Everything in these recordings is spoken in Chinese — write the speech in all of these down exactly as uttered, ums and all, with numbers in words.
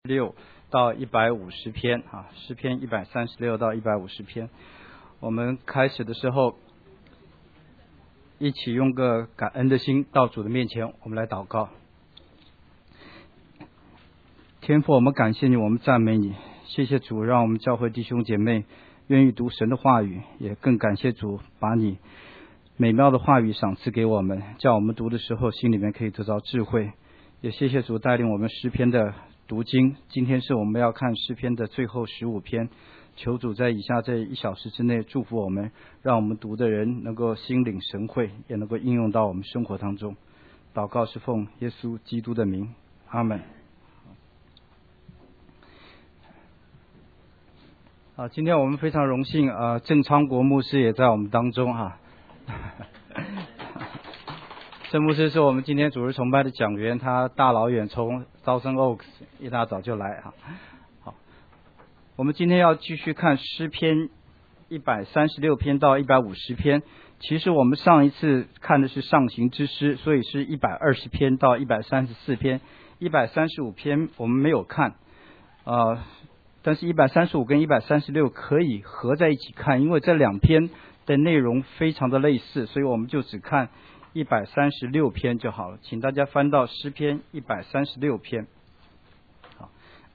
六到一百五十篇啊，诗篇一百三十六到一百五十篇。我们开始的时候，一起用个感恩的心到主的面前，我们来祷告。天父，我们感谢你，我们赞美你，谢谢主，让我们教会弟兄姐妹愿意读神的话语，也更感谢主把你美妙的话语赏赐给我们，叫我们读的时候心里面可以得到智慧。也谢谢主带领我们诗篇的读经，今天是我们要看诗篇的最后十五篇，求主在以下这一小时之内祝福我们，让我们读的人能够心领神会，也能够应用到我们生活当中。祷告是奉耶稣基督的名，阿们。啊，今天我们非常荣幸啊，郑昌国牧师也在我们当中哈、啊。郑牧师是我们今天主日崇拜的讲员，他大老远从 Thousand Oaks 一大早就来哈。好，我们今天要继续看诗篇一百三十六篇到一百五十篇。其实我们上一次看的是上行之诗，所以是一百二十篇到一百三十四篇，一百三十五篇我们没有看，呃，但是一百三十五跟一百三十六可以合在一起看，因为这两篇的内容非常的类似，所以我们就只看一百三十六篇就好了。请大家翻到诗篇一百三十六篇。好，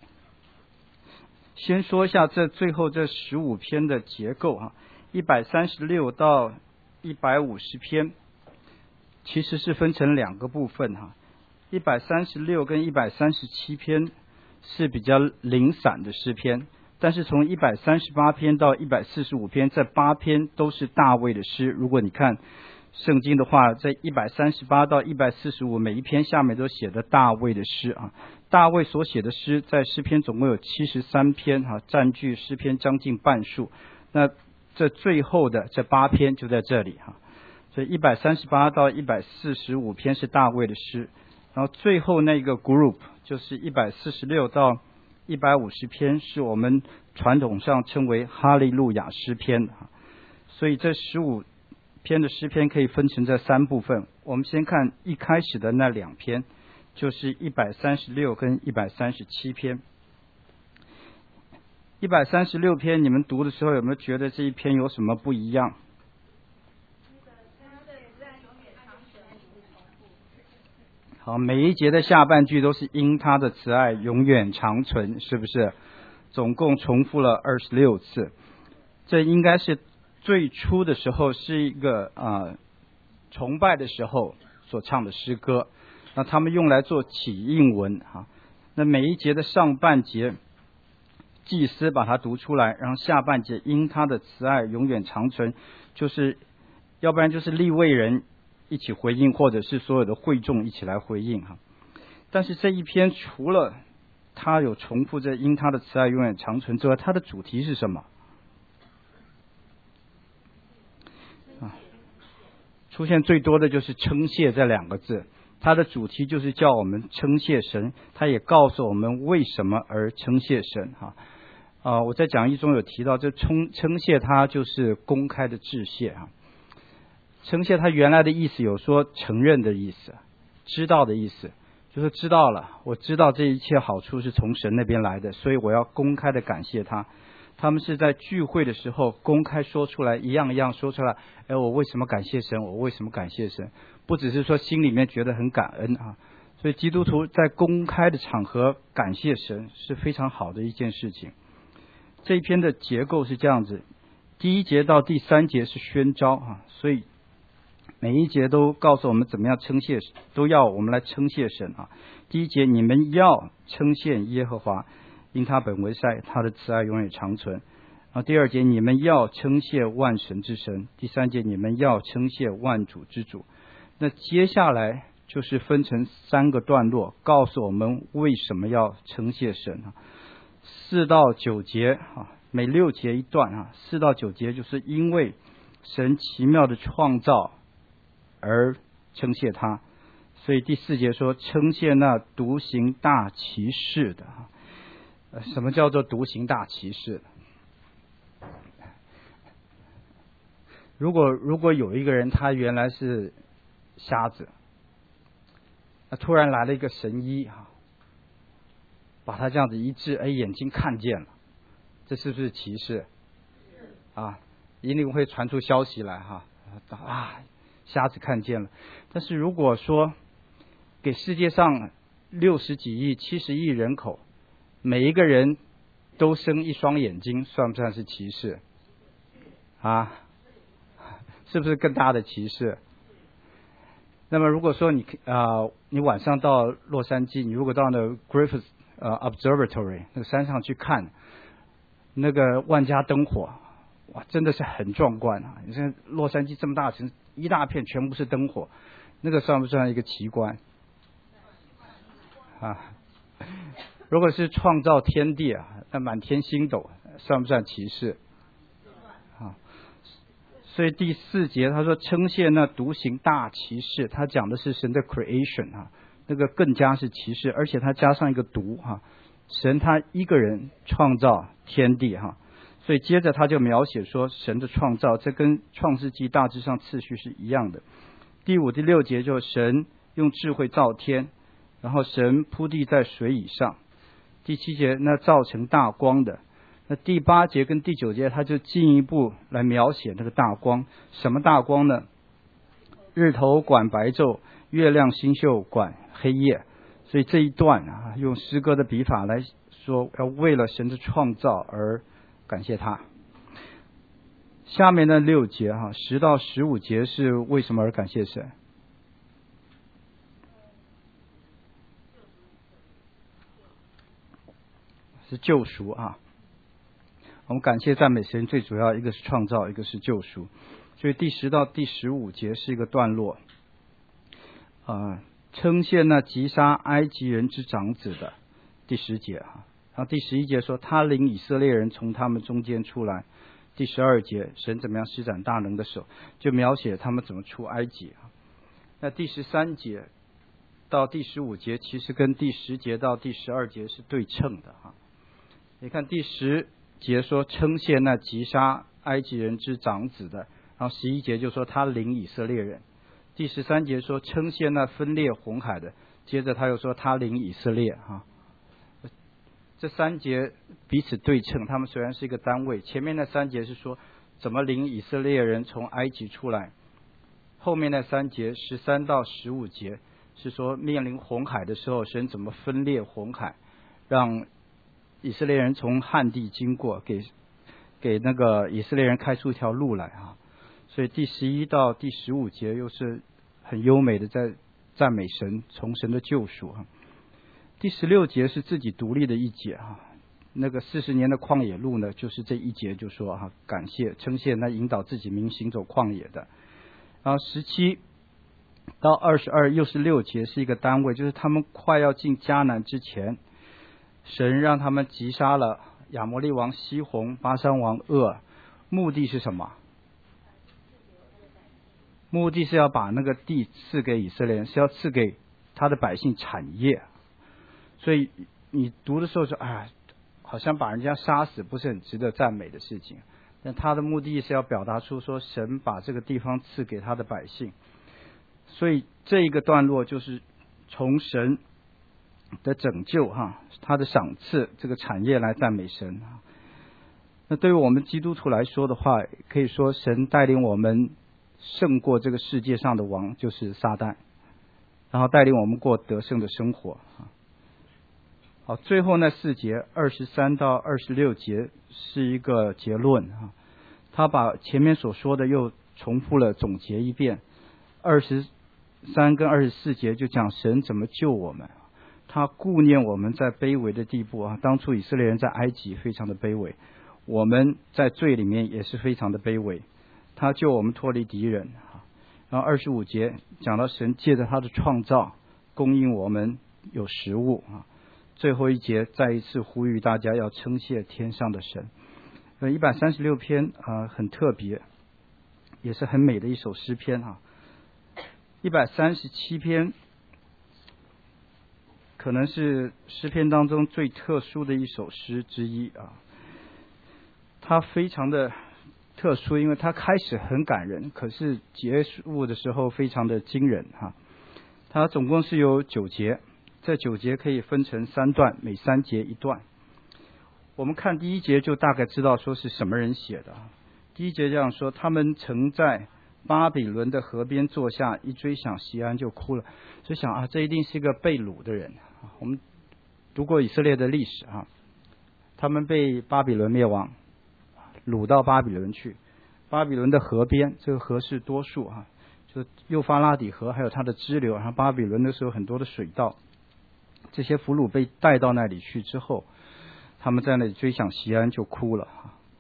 先说一下这最后这十五篇的结构啊，一百三十六到一百五十篇其实是分成两个部分哈。一百三十六跟一百三十七篇是比较零散的诗篇，但是从一百三十八篇到一百四十五篇，这八篇都是大卫的诗。如果你看圣经的话，在一百三十八到一百四十五每一篇下面都写的大卫的诗啊。大卫所写的诗在诗篇总共有七十三篇啊，占据诗篇将近半数。那这最后的这八篇就在这里哈。所以一百三十八到一百四十五篇是大卫的诗，然后最后那个 group 就是一百四十六到一百五十篇是我们传统上称为哈利路亚诗篇。所以这十五篇的诗篇可以分成这三部分。我们先看一开始的那两篇，就是一百三十六跟一百三十七篇。一百三十六篇你们读的时候有没有觉得这一篇有什么不一样？好，每一节的下半句都是因他的慈爱永远长存，是不是？总共重复了二十六次。这应该是最初的时候是一个啊、呃、崇拜的时候所唱的诗歌，那他们用来做起应文哈。那每一节的上半节祭司把它读出来，然后下半节因他的慈爱永远长存，就是要不然就是利未人一起回应，或者是所有的会众一起来回应哈。但是这一篇除了他有重复这因他的慈爱永远长存之外，它的主题是什么？出现最多的就是称谢这两个字，它的主题就是叫我们称谢神，它也告诉我们为什么而称谢神哈。啊、呃，我在讲义中有提到，这称称谢它就是公开的致谢哈。称谢它原来的意思有说承认的意思，知道的意思，就是知道了，我知道这一切好处是从神那边来的，所以我要公开的感谢他。他们是在聚会的时候公开说出来，一样一样说出来，哎，我为什么感谢神，我为什么感谢神，不只是说心里面觉得很感恩啊。所以基督徒在公开的场合感谢神是非常好的一件事情。这一篇的结构是这样子，第一节到第三节是宣召啊，所以每一节都告诉我们怎么样称谢，都要我们来称谢神啊。第一节，你们要称谢耶和华，因他本为善，他的慈爱永远长存。啊，第二节，你们要称谢万神之神。第三节，你们要称谢万主之主。那接下来就是分成三个段落，告诉我们为什么要称谢神啊。四到九节啊，每六节一段啊，四到九节就是因为神奇妙的创造而称谢他，所以第四节说称谢那独行大奇事的。什么叫做独行大奇事？如果如果有一个人他原来是瞎子，突然来了一个神医哈， 把他这样子医治，哎，眼睛看见了，这是不是奇事？啊，一定会传出消息来哈，啊，瞎子看见了。但是如果说给世界上六十几亿、七十亿人口，每一个人都生一双眼睛，算不算是奇事？啊，是不是更大的歧视？那么如果说你啊、呃，你晚上到洛杉矶，你如果到那 Griffith 呃 Observatory 那个山上去看那个万家灯火，哇，真的是很壮观啊！你看洛杉矶这么大城市，一大片全部是灯火，那个算不算一个奇观？啊，如果是创造天地啊，那满天星斗，算不算奇事？啊，所以第四节他说称谢那独行大奇事，他讲的是神的 creation 啊，那个更加是奇事，而且他加上一个独哈，神他一个人创造天地哈，所以接着他就描写说神的创造，这跟创世纪大致上次序是一样的。第五、第六节就神用智慧造天，然后神铺地在水以上。第七节那造成大光的，那第八节跟第九节他就进一步来描写那个大光。什么大光呢？日头管白昼，月亮星宿管黑夜。所以这一段啊，用诗歌的笔法来说，要为了神的创造而感谢他。下面的六节哈，十到十五节是为什么而感谢神？是救赎啊！我们感谢赞美神，最主要一个是创造，一个是救赎。所以第十到第十五节是一个段落，啊、呃，称谢那击杀埃及人之长子的第十节啊。然后第十一节说他领以色列人从他们中间出来。第十二节神怎么样施展大能的手，就描写他们怎么出埃及啊。那第十三节到第十五节其实跟第十节到第十二节是对称的啊。你看第十节说称谢那击杀埃及人之长子的，然后十一节就说他领以色列人。第十三节说称谢那分裂红海的，接着他又说他领以色列哈。这三节彼此对称，他们虽然是一个单位。前面那三节是说怎么领以色列人从埃及出来，后面那三节十三到十五节是说面临红海的时候，神怎么分裂红海，让以色列人从旱地经过，给给那个以色列人开出一条路来啊。所以第十一到第十五节又是很优美的在赞美神，从神的救赎啊。第十六节是自己独立的一节啊，那个四十年的旷野路呢，就是这一节就说哈、啊，感谢称谢那引导自己民行走旷野的。然后十七到二十二又是六节是一个单位，就是他们快要进迦南之前，神让他们击杀了亚摩利王西宏、巴珊王噩，目的是什么？目的是要把那个地赐给以色列人，是要赐给他的百姓产业。所以你读的时候说，哎，好像把人家杀死不是很值得赞美的事情，但他的目的是要表达出说神把这个地方赐给他的百姓。所以这一个段落就是从神的拯救哈，他的赏赐这个产业来赞美神。那对于我们基督徒来说的话，可以说神带领我们胜过这个世界上的王，就是撒旦，然后带领我们过得胜的生活。好，最后那四节二十三到二十六节是一个结论啊，他把前面所说的又重复了总结一遍。二十三跟二十四节就讲神怎么救我们，他顾念我们在卑微的地步啊，当初以色列人在埃及非常的卑微，我们在罪里面也是非常的卑微，他救我们脱离敌人。然后二十五节讲到神借着他的创造供应我们有食物啊。最后一节再一次呼吁大家要称谢天上的神。呃，一百三十六篇啊、呃，很特别，也是很美的一首诗篇哈。一百三十七篇可能是诗篇当中最特殊的一首诗之一啊。它非常的特殊，因为它开始很感人，可是结束的时候非常的惊人哈。它总共是有九节。 这九节可以分成三段，每三节一段。我们看第一节就大概知道说是什么人写的。第一节这样说：他们曾在巴比伦的河边坐下，一追想西安就哭了。就想啊，这一定是一个被掳的人。我们读过以色列的历史啊，他们被巴比伦灭亡，掳到巴比伦去。巴比伦的河边，这个河是多数啊，就幼发拉底河还有它的支流，然后巴比伦的时候很多的水道。这些俘虏被带到那里去之后，他们在那里追想西安就哭了。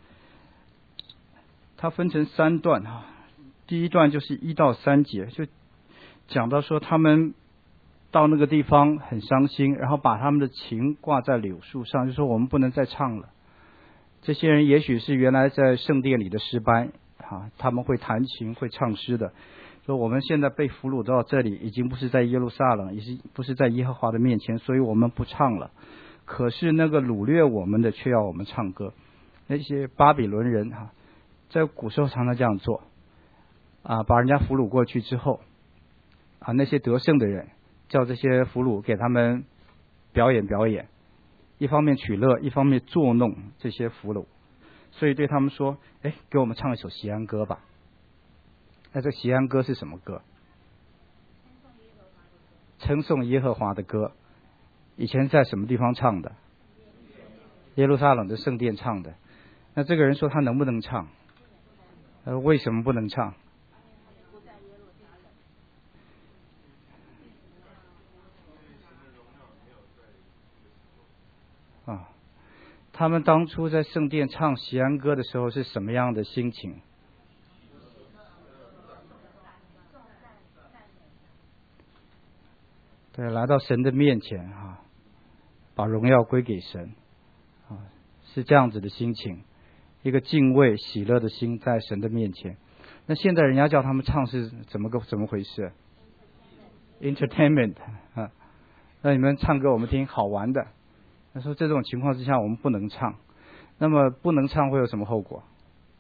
它分成三段啊，第一段就是一到三节，就讲到说他们到那个地方很伤心，然后把他们的琴挂在柳树上，就说我们不能再唱了。这些人也许是原来在圣殿里的诗班啊，他们会弹琴会唱诗的，说我们现在被俘虏到这里，已经不是在耶路撒冷，也是不是在耶和华的面前，所以我们不唱了。可是那个掳掠我们的却要我们唱歌。那些巴比伦人哈，在古时候常常这样做啊，把人家俘虏过去之后啊，那些得胜的人叫这些俘虏给他们表演表演，一方面取乐，一方面捉弄这些俘虏，所以对他们说：哎，给我们唱一首锡安歌吧。那这锡安歌是什么歌？称颂耶和华的歌。以前在什么地方唱的？耶路撒冷的圣殿唱的。那这个人说他能不能唱？呃，为什么不能唱？啊，他们当初在圣殿唱锡安歌的时候是什么样的心情？对，来到神的面前啊，把荣耀归给神啊，是这样子的心情，一个敬畏喜乐的心在神的面前。那现在人家叫他们唱是怎么个怎么回事 ？Entertainment 啊，那你们唱歌我们听好玩的。他说这种情况之下我们不能唱，那么不能唱会有什么后果？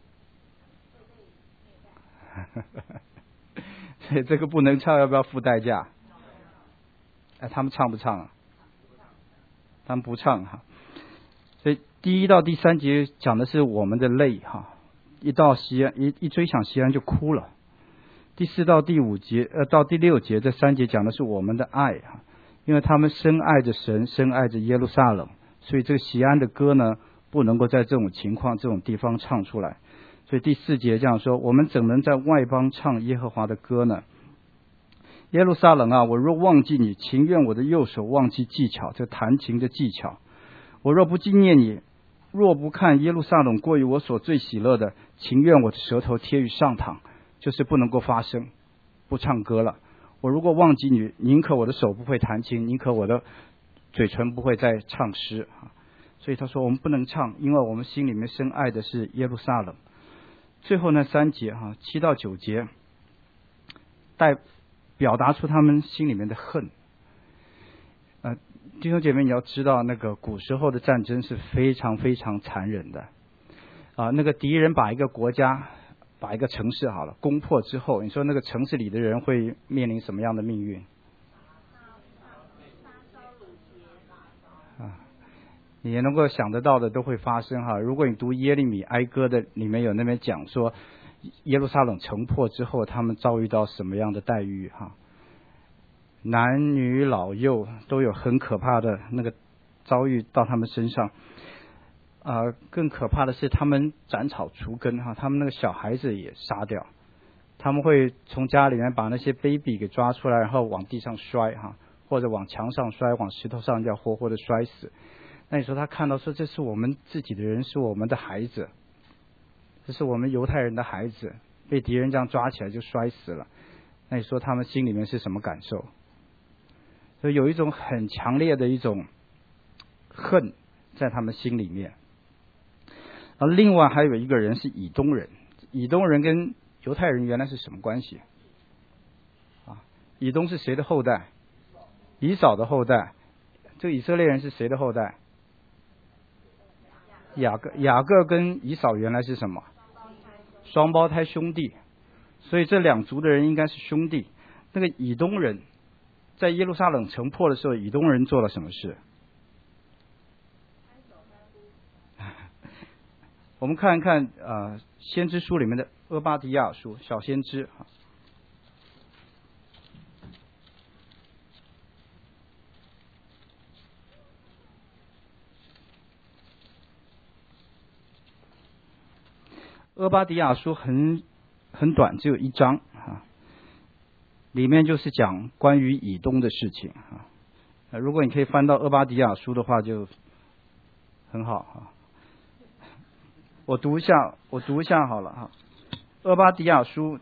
所以这个不能唱要不要付代价？哎，他们唱不唱啊？他们不唱哈。所以第一到第三节讲的是我们的泪哈，一到西安一一追想西安就哭了。第四到第五节呃到第六节这三节讲的是我们的爱哈，因为他们深爱着神，深爱着耶路撒冷，所以这个西安的歌呢不能够在这种情况这种地方唱出来。所以第四节这样说：我们怎能在外邦唱耶和华的歌呢？耶路撒冷啊，我若忘记你，情愿我的右手忘记技巧，这弹琴的技巧。我若不纪念你，若不看耶路撒冷过于我所最喜乐的，情愿我的舌头贴于上膛，就是不能够发声，不唱歌了。我如果忘记你，宁可我的手不会弹琴，宁可我的嘴唇不会再唱诗。所以他说我们不能唱，因为我们心里面深爱的是耶路撒冷。最后那三节哈，七到九节带表达出他们心里面的恨。呃，弟兄姐妹，你要知道，那个古时候的战争是非常非常残忍的啊、呃。那个敌人把一个国家、把一个城市好了攻破之后，你说那个城市里的人会面临什么样的命运？啊，你也能够想得到的都会发生哈。如果你读耶利米哀歌的，里面有那边讲说，耶路撒冷城破之后，他们遭遇到什么样的待遇哈？男女老幼都有很可怕的那个遭遇到他们身上。啊、呃，更可怕的是他们斩草除根哈，他们那个小孩子也杀掉，他们会从家里面把那些 baby 给抓出来，然后往地上摔哈，或者往墙上摔，往石头上要活活的摔死。那你说他看到说这是我们自己的人，是我们的孩子，这是我们犹太人的孩子，被敌人这样抓起来就摔死了，那你说他们心里面是什么感受？所以有一种很强烈的一种恨在他们心里面。而另外还有一个人是以东人，以东人跟犹太人原来是什么关系啊？以东是谁的后代？以扫的后代。这个以色列人是谁的后代？雅各。雅各跟以扫原来是什么？双胞胎兄弟。所以这两族的人应该是兄弟。那个以东人在耶路撒冷城破的时候，以东人做了什么事？我们看一看呃先知书里面的俄巴底亚书，小先知啊。俄巴底亚书很很短，只有一章啊，里面就是讲关于以东的事情啊。如果你可以翻到俄巴底亚书的话，就很好啊。我读一下，我读一下好了哈。俄巴底亚书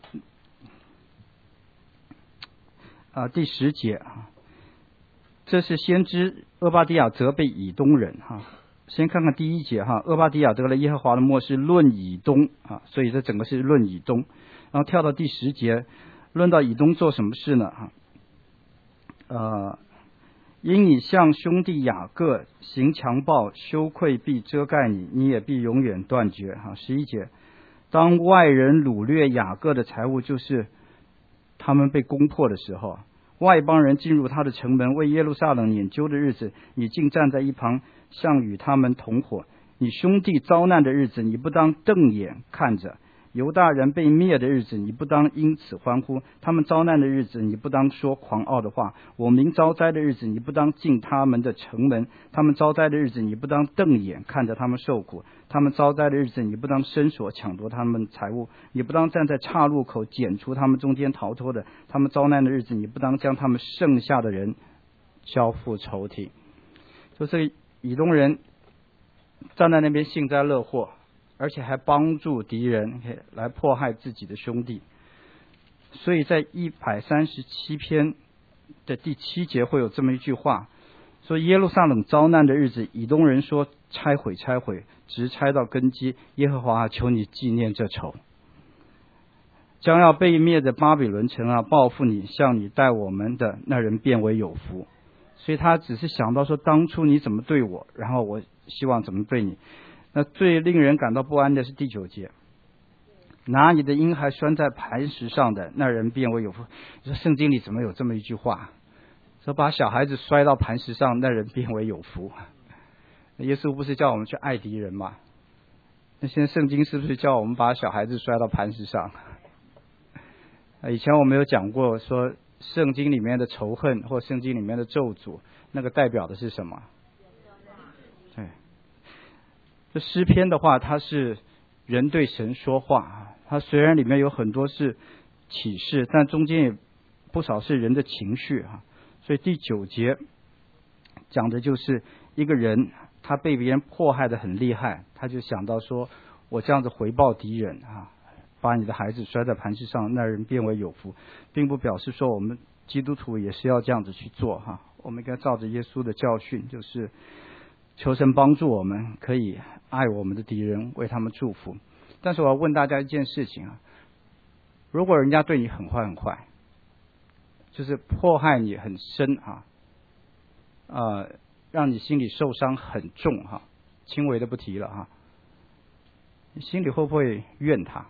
啊第十节啊，这是先知俄巴底亚责备以东人哈。先看看第一节哈，俄巴底亚得了耶和华的默示论以东啊，所以这整个是论以东。然后跳到第十节，论到以东做什么事呢？哈，呃，因你向兄弟雅各行强暴，羞愧必遮盖你，你也必永远断绝。哈，十一节，当外人掳掠雅各的财物，就是他们被攻破的时候，外邦人进入他的城门，为耶路撒冷研究的日子，你竟站在一旁，像与他们同伙。你兄弟遭难的日子，你不当瞪眼看着；犹大人被灭的日子，你不当因此欢呼；他们遭难的日子，你不当说狂傲的话；我民遭灾的日子，你不当进他们的城门；他们遭灾的日子，你不当瞪眼看着他们受苦；他们遭灾的日子，你不当伸手抢夺他们财物；你不当站在岔路口剪除他们中间逃脱的；他们遭难的日子，你不当将他们剩下的人交付仇敌。就这个以东人站在那边幸灾乐祸，而且还帮助敌人来迫害自己的兄弟。所以在一百三十七篇的第七节会有这么一句话，说耶路撒冷遭难的日子，以东人说拆毁拆毁，直拆到根基，耶和华求你纪念这仇。将要被灭的巴比伦城啊，报复你，向你待我们的那人变为有福。所以他只是想到说，当初你怎么对我，然后我希望怎么对你。那最令人感到不安的是第九节，拿你的婴孩拴在磐石上的那人变为有福。你说圣经里怎么有这么一句话，说把小孩子摔到磐石上，那人变为有福。耶稣不是叫我们去爱敌人吗？那现在圣经是不是叫我们把小孩子摔到磐石上？以前我们有讲过说，圣经里面的仇恨或圣经里面的咒诅，那个代表的是什么？对，这诗篇的话，它是人对神说话，它虽然里面有很多是启示，但中间也不少是人的情绪啊。所以第九节讲的就是一个人他被别人迫害的很厉害，他就想到说，我这样子回报敌人啊，把你的孩子摔在磐石上，那人变为有福，并不表示说我们基督徒也是要这样子去做哈。我们应该照着耶稣的教训，就是求神帮助我们可以爱我们的敌人，为他们祝福。但是我要问大家一件事情啊，如果人家对你很坏很坏，就是迫害你很深啊，呃，让你心里受伤很重哈，轻微的不提了哈，你心里会不会怨他？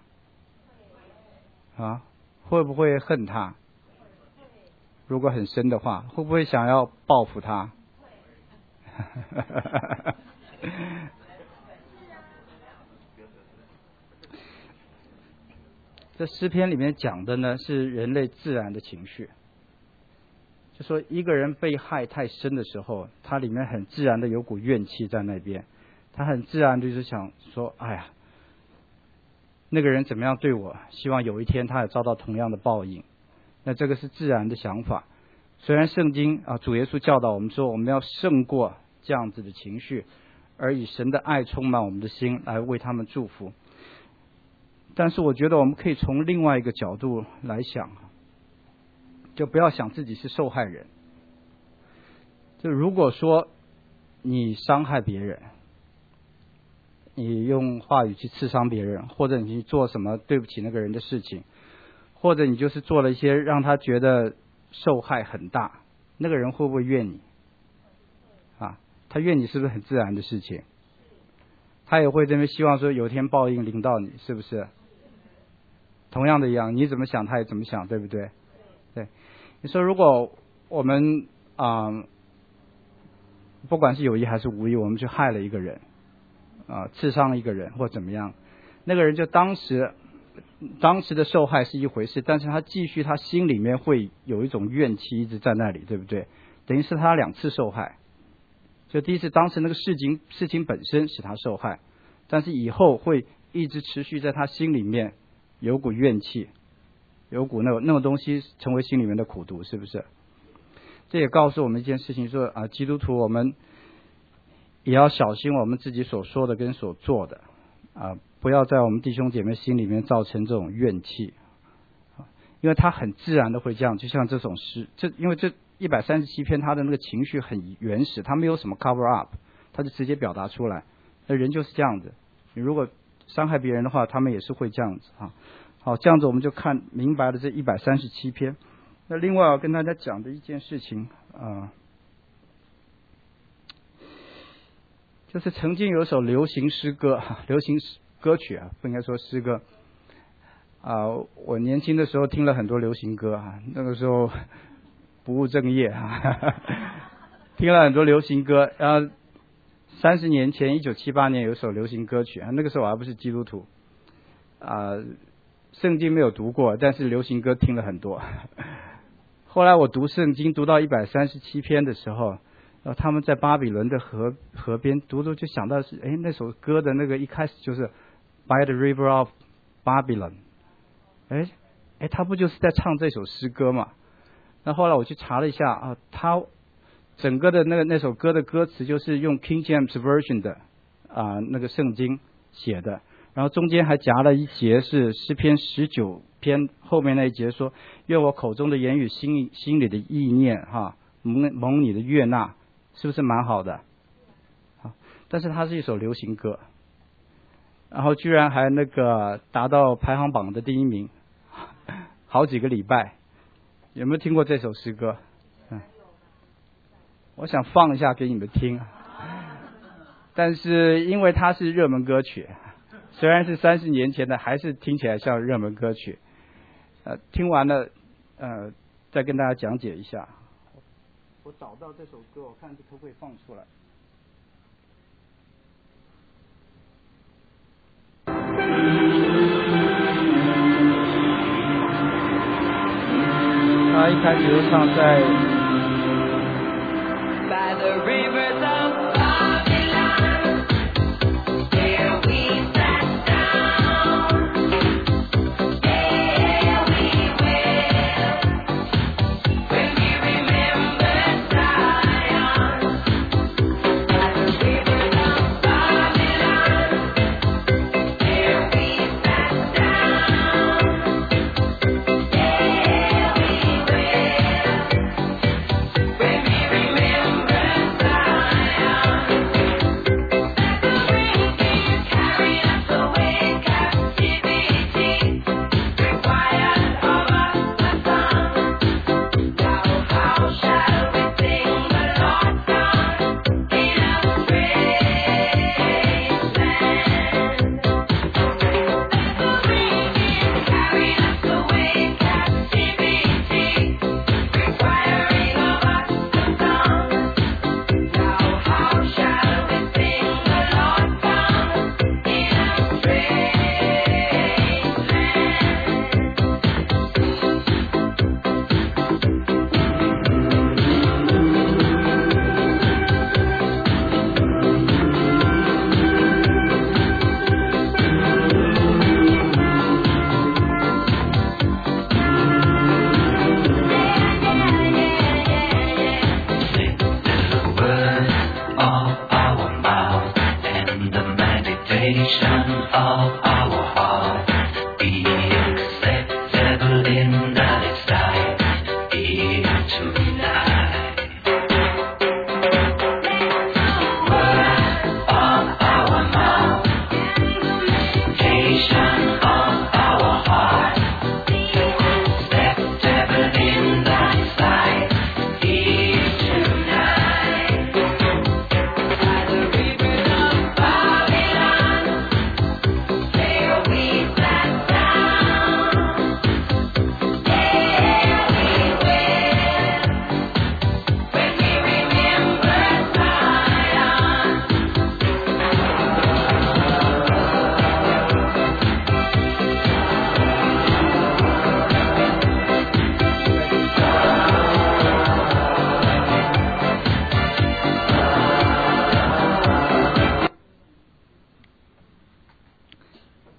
啊，会不会恨他？如果很深的话，会不会想要报复他？这诗篇里面讲的呢，是人类自然的情绪。就说一个人被害太深的时候，他里面很自然的有股怨气在那边，他很自然就是想说，哎呀，那个人怎么样对我，希望有一天他也遭到同样的报应。那这个是自然的想法。虽然圣经啊，主耶稣教导我们说，我们要胜过这样子的情绪，而以神的爱充满我们的心，来为他们祝福。但是我觉得我们可以从另外一个角度来想，就不要想自己是受害人。就如果说你伤害别人，你用话语去刺伤别人，或者你去做什么对不起那个人的事情，或者你就是做了一些让他觉得受害很大，那个人会不会怨你啊？他怨你是不是很自然的事情？他也会这边希望说有一天报应临到你，是不是？同样的一样，你怎么想他也怎么想，对不对？对，你说如果我们啊、呃，不管是有意还是无意，我们去害了一个人啊、呃，刺伤了一个人或怎么样，那个人就当时当时的受害是一回事，但是他继续他心里面会有一种怨气一直在那里，对不对？等于是他两次受害。就第一次当时那个事情事情本身使他受害，但是以后会一直持续在他心里面有股怨气，有股那种那种东西成为心里面的苦毒，是不是？这也告诉我们一件事情，说啊，基督徒我们也要小心我们自己所说的跟所做的啊，不要在我们弟兄姐妹心里面造成这种怨气，因为他很自然的会这样，就像这种诗，这因为这一百三十七篇他的那个情绪很原始，他没有什么 cover up， 他就直接表达出来。那人就是这样子，你如果伤害别人的话，他们也是会这样子啊。好，这样子我们就看明白了这一百三十七篇。那另外要跟大家讲的一件事情啊、呃，就是曾经有一首流行诗歌、流行歌曲啊，不应该说诗歌啊、呃。我年轻的时候听了很多流行歌啊，那个时候不务正业啊，听了很多流行歌。然后三十年前，一九七八年有一首流行歌曲啊，那个时候我还不是基督徒啊、呃，圣经没有读过，但是流行歌听了很多。后来我读圣经读到一百三十七篇的时候，然后他们在巴比伦的河河边读读，就想到是哎那首歌的那个一开始就是 By the River of Babylon， 哎哎他不就是在唱这首诗歌嘛？那后来我去查了一下啊，他整个的那个那首歌的歌词就是用 King James Version 的啊那个圣经写的，然后中间还夹了一节是诗篇十九篇后面那一节说，愿我口中的言语心心里的意念哈蒙蒙你的悦纳，是不是蛮好的？好，但是它是一首流行歌，然后居然还那个达到排行榜的第一名，好几个礼拜。有没有听过这首诗歌？嗯，我想放一下给你们听，但是因为它是热门歌曲，虽然是三十年前的，还是听起来像热门歌曲。呃，听完了，呃，再跟大家讲解一下。我找到这首歌，我看可不可以放出来。他一开始就唱在。By the rivers of Babylon, there we sat down. There we will, when we remember Zion. By the rivers of Babylon, there we sat down. There we will, when we remember Zion.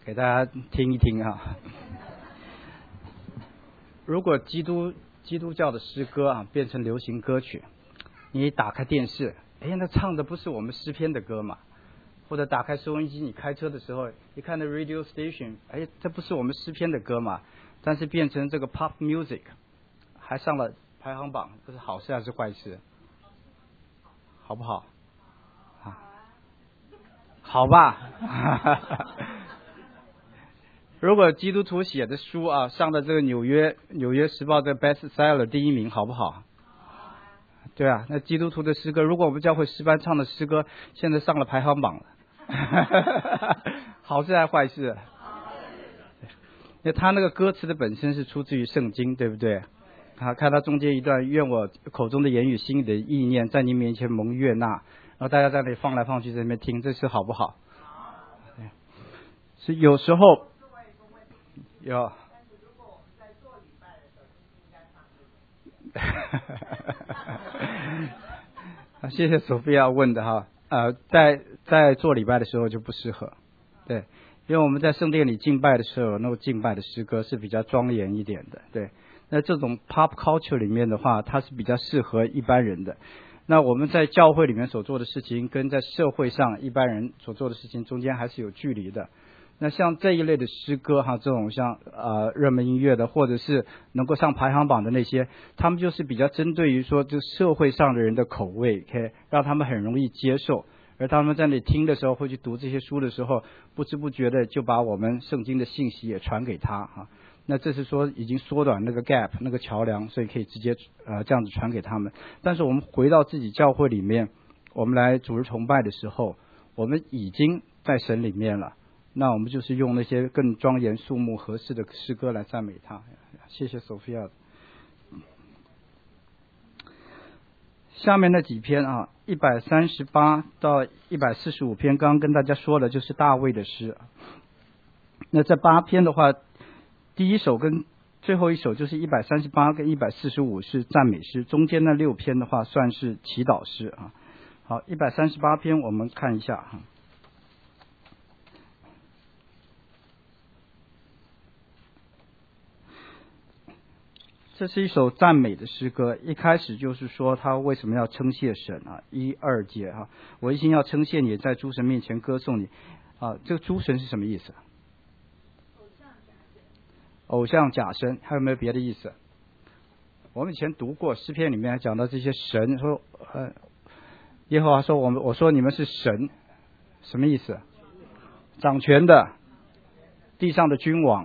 给大家听一听啊。如果基督基督教的诗歌啊变成流行歌曲，你打开电视，哎，那唱的不是我们诗篇的歌嘛？或者打开收音机，你开车的时候一看那 radio station， 哎，这不是我们诗篇的歌嘛？但是变成这个 pop music， 还上了排行榜，这是好事还是坏事？好不好？啊，好吧。如果基督徒写的书啊上了这个纽约纽约时报的 bestseller 第一名，好不好？对啊，那基督徒的诗歌，如果我们教会诗班唱的诗歌现在上了排行榜了，好事还是坏事？因为他那个歌词的本身是出自于圣经，对不对？啊，看他中间一段，愿我口中的言语心里的意念在您面前蒙悦纳，然后大家在那里放来放去在那边听，这是好不好？是有时候有谢谢索菲亚问的哈，呃，在在做礼拜的时候就不适合，对，因为我们在圣殿里敬拜的时候，那个敬拜的诗歌是比较庄严一点的，对。那这种 pop culture 里面的话，它是比较适合一般人的。那我们在教会里面所做的事情，跟在社会上一般人所做的事情中间还是有距离的。那像这一类的诗歌哈，这种像呃热门音乐的，或者是能够上排行榜的那些，他们就是比较针对于说，就社会上的人的口味，可以让他们很容易接受。而他们在那里听的时候，会去读这些书的时候，不知不觉的就把我们圣经的信息也传给他哈。那这是说已经缩短那个 gap 那个桥梁，所以可以直接呃这样子传给他们。但是我们回到自己教会里面，我们来主日崇拜的时候，我们已经在神里面了，那我们就是用那些更庄严肃穆合适的诗歌来赞美他。谢谢 Sophia。 下面那几篇啊，一百三十八到一百四十五篇，刚刚跟大家说的就是大卫的诗。那这八篇的话，第一首跟最后一首就是一百三十八跟一百四十五是赞美诗，中间那六篇的话算是祈祷诗啊。好，一百三十八篇我们看一下哈。这是一首赞美的诗歌，一开始就是说他为什么要称谢神啊，一二节哈，我一心要称谢你，在诸神面前歌颂你啊。这个诸神是什么意思？偶像假神，还有没有别的意思？我们以前读过诗篇里面讲到这些神，说呃，耶和华说我们我说你们是神，什么意思？掌权的，地上的君王。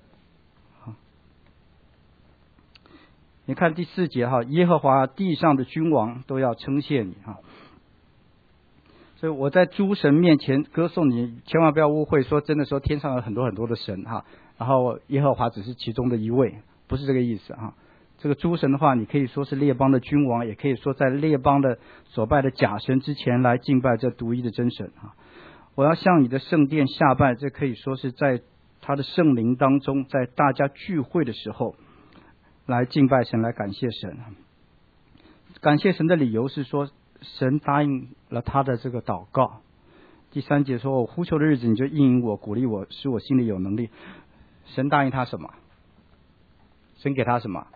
你看第四节哈，耶和华地上的君王都要称谢你哈。所以我在诸神面前歌颂你，千万不要误会说真的说天上有很多很多的神哈，然后耶和华只是其中的一位，不是这个意思哈。这个诸神的话，你可以说是列邦的君王，也可以说在列邦的所拜的假神之前来敬拜这独一的真神哈。我要向你的圣殿下拜，这可以说是在他的圣灵当中，在大家聚会的时候来敬拜神，来感谢神。感谢神的理由是说，神答应了他的这个祷告。第三节说，我呼求的日子你就应允我，鼓励我，使我心里有能力。神答应他什么？神给他什么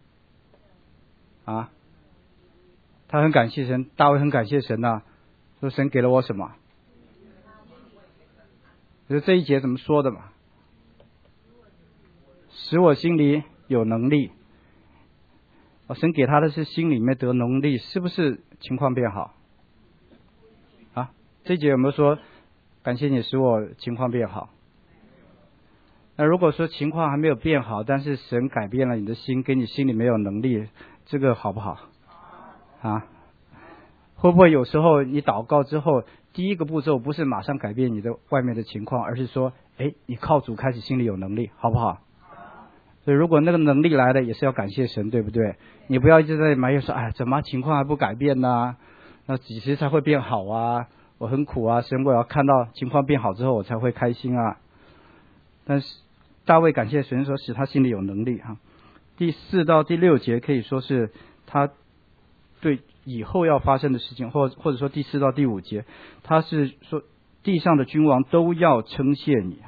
啊？他很感谢神，大卫很感谢神啊，说神给了我什么？就是这一节怎么说的嘛？使我心里有能力。神给他的是心里面得能力，是不是情况变好啊？这一节有没有说感谢你使我情况变好？那如果说情况还没有变好，但是神改变了你的心，给你心里没有能力，这个好不好啊？会不会有时候你祷告之后，第一个步骤不是马上改变你的外面的情况，而是说哎，你靠主开始心里有能力，好不好？所以如果那个能力来了，也是要感谢神，对不对？你不要一直在埋怨说，哎，怎么情况还不改变呢？那几时才会变好啊？我很苦啊，神，我要看到情况变好之后，我才会开心啊。但是大卫感谢神说，使他心里有能力哈。第四到第六节可以说是他对以后要发生的事情，或或者说第四到第五节，他是说地上的君王都要称谢你哈。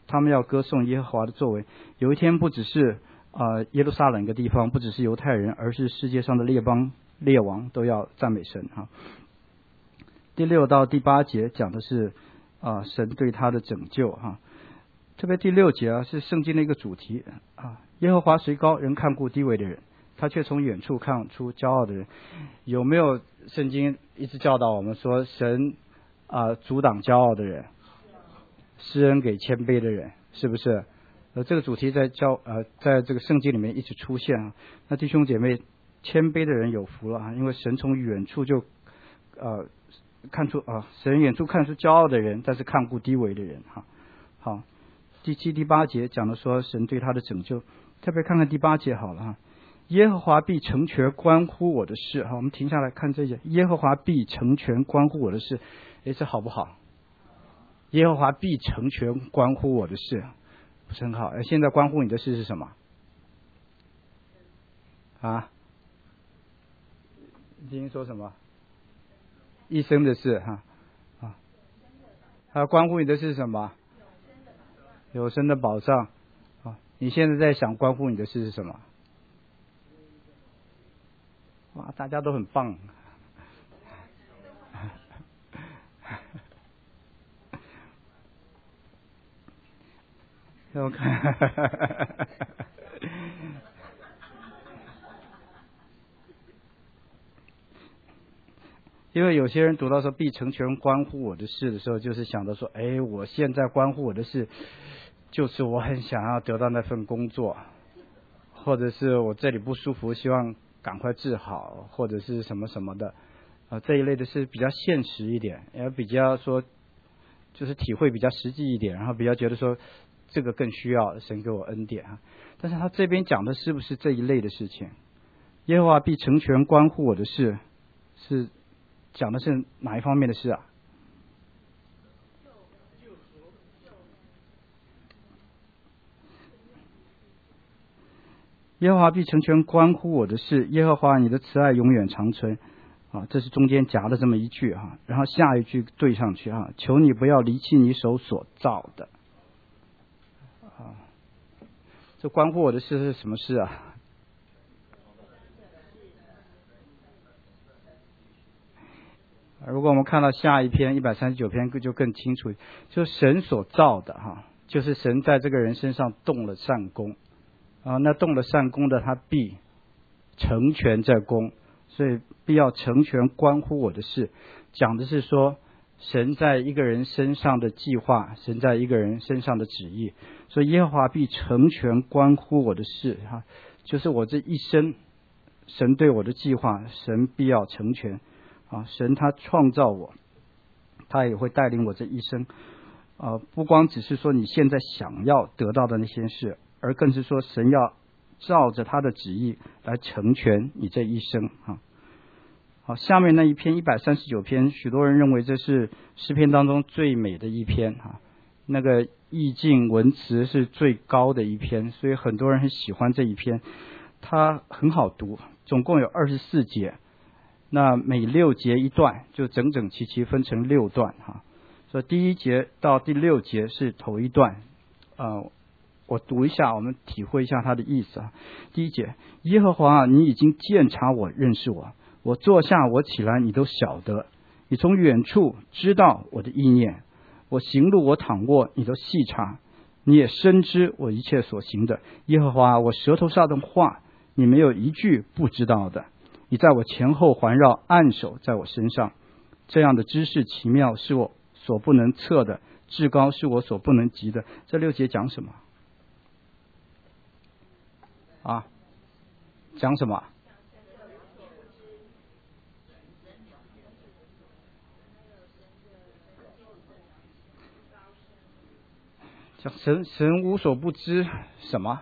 他们要歌颂耶和华的作为。有一天不只是呃耶路撒冷一个地方，不只是犹太人，而是世界上的列邦列王都要赞美神哈。第六到第八节讲的是啊、呃、神对他的拯救哈。特别第六节啊是圣经的一个主题啊，耶和华虽高，人看顾低微的人，他却从远处看出骄傲的人。有没有圣经一直教导我们说神啊、呃、阻挡骄傲的人，施恩给谦卑的人，是不是？呃，这个主题在教呃在这个圣经里面一直出现啊。那弟兄姐妹，谦卑的人有福了啊，因为神从远处就呃看出啊，神远处看出骄傲的人，但是看顾低微的人哈。好。第七、第八节讲的说神对他的拯救，特别看看第八节好了哈。耶和华必成全关乎我的事，好，我们停下来看这一节。耶和华必成全关乎我的事，诶，这好不好？耶和华必成全关乎我的事，不是很好？诶，现在关乎你的事是什么？啊？你今天说什么？一生的事哈啊。还有关乎你的是什么？有生的保障啊！你现在在想关乎你的事是什么？哇，大家都很棒。我看，因为有些人读到说必成全关乎我的事的时候，就是想着说，哎，我现在关乎我的事，就是我很想要得到那份工作，或者是我这里不舒服，希望赶快治好，或者是什么什么的，啊，这一类的是比较现实一点，也比较说，就是体会比较实际一点，然后比较觉得说这个更需要神给我恩典啊。但是他这边讲的是不是这一类的事情？耶和华必成全关乎我的事，是讲的是哪一方面的事啊？耶和华必成全关乎我的事，耶和华你的慈爱永远长存啊，这是中间夹了这么一句哈，然后下一句对上去哈，求你不要离弃你手所造的啊，这关乎我的事是什么事啊？如果我们看到下一篇一百三十九篇就更清楚，就是神所造的哈，就是神在这个人身上动了善功啊，那动了善功的他必成全这功，所以必要成全关乎我的事，讲的是说神在一个人身上的计划，神在一个人身上的旨意，所以耶和华必成全关乎我的事哈，就是我这一生神对我的计划，神必要成全啊，神他创造我，他也会带领我这一生啊，不光只是说你现在想要得到的那些事，而更是说神要照着他的旨意来成全你这一生啊。好，下面那一篇一百三十九篇，许多人认为这是诗篇当中最美的一篇啊，那个意境文词是最高的一篇，所以很多人很喜欢这一篇。它很好读，总共有二十四节，那每六节一段，就整整齐齐分成六段哈。所以第一节到第六节是头一段，呃，我读一下，我们体会一下它的意思啊。第一节，耶和华，你已经鉴察我，认识我，我坐下，我起来，你都晓得，你从远处知道我的意念，我行路，我躺卧，你都细察，你也深知我一切所行的。耶和华，我舌头上的话，你没有一句不知道的。你在我前后环绕，按手在我身上，这样的知识奇妙，是我所不能测的，至高是我所不能及的。这六节讲什么啊？讲什么？讲神神无所不知什么？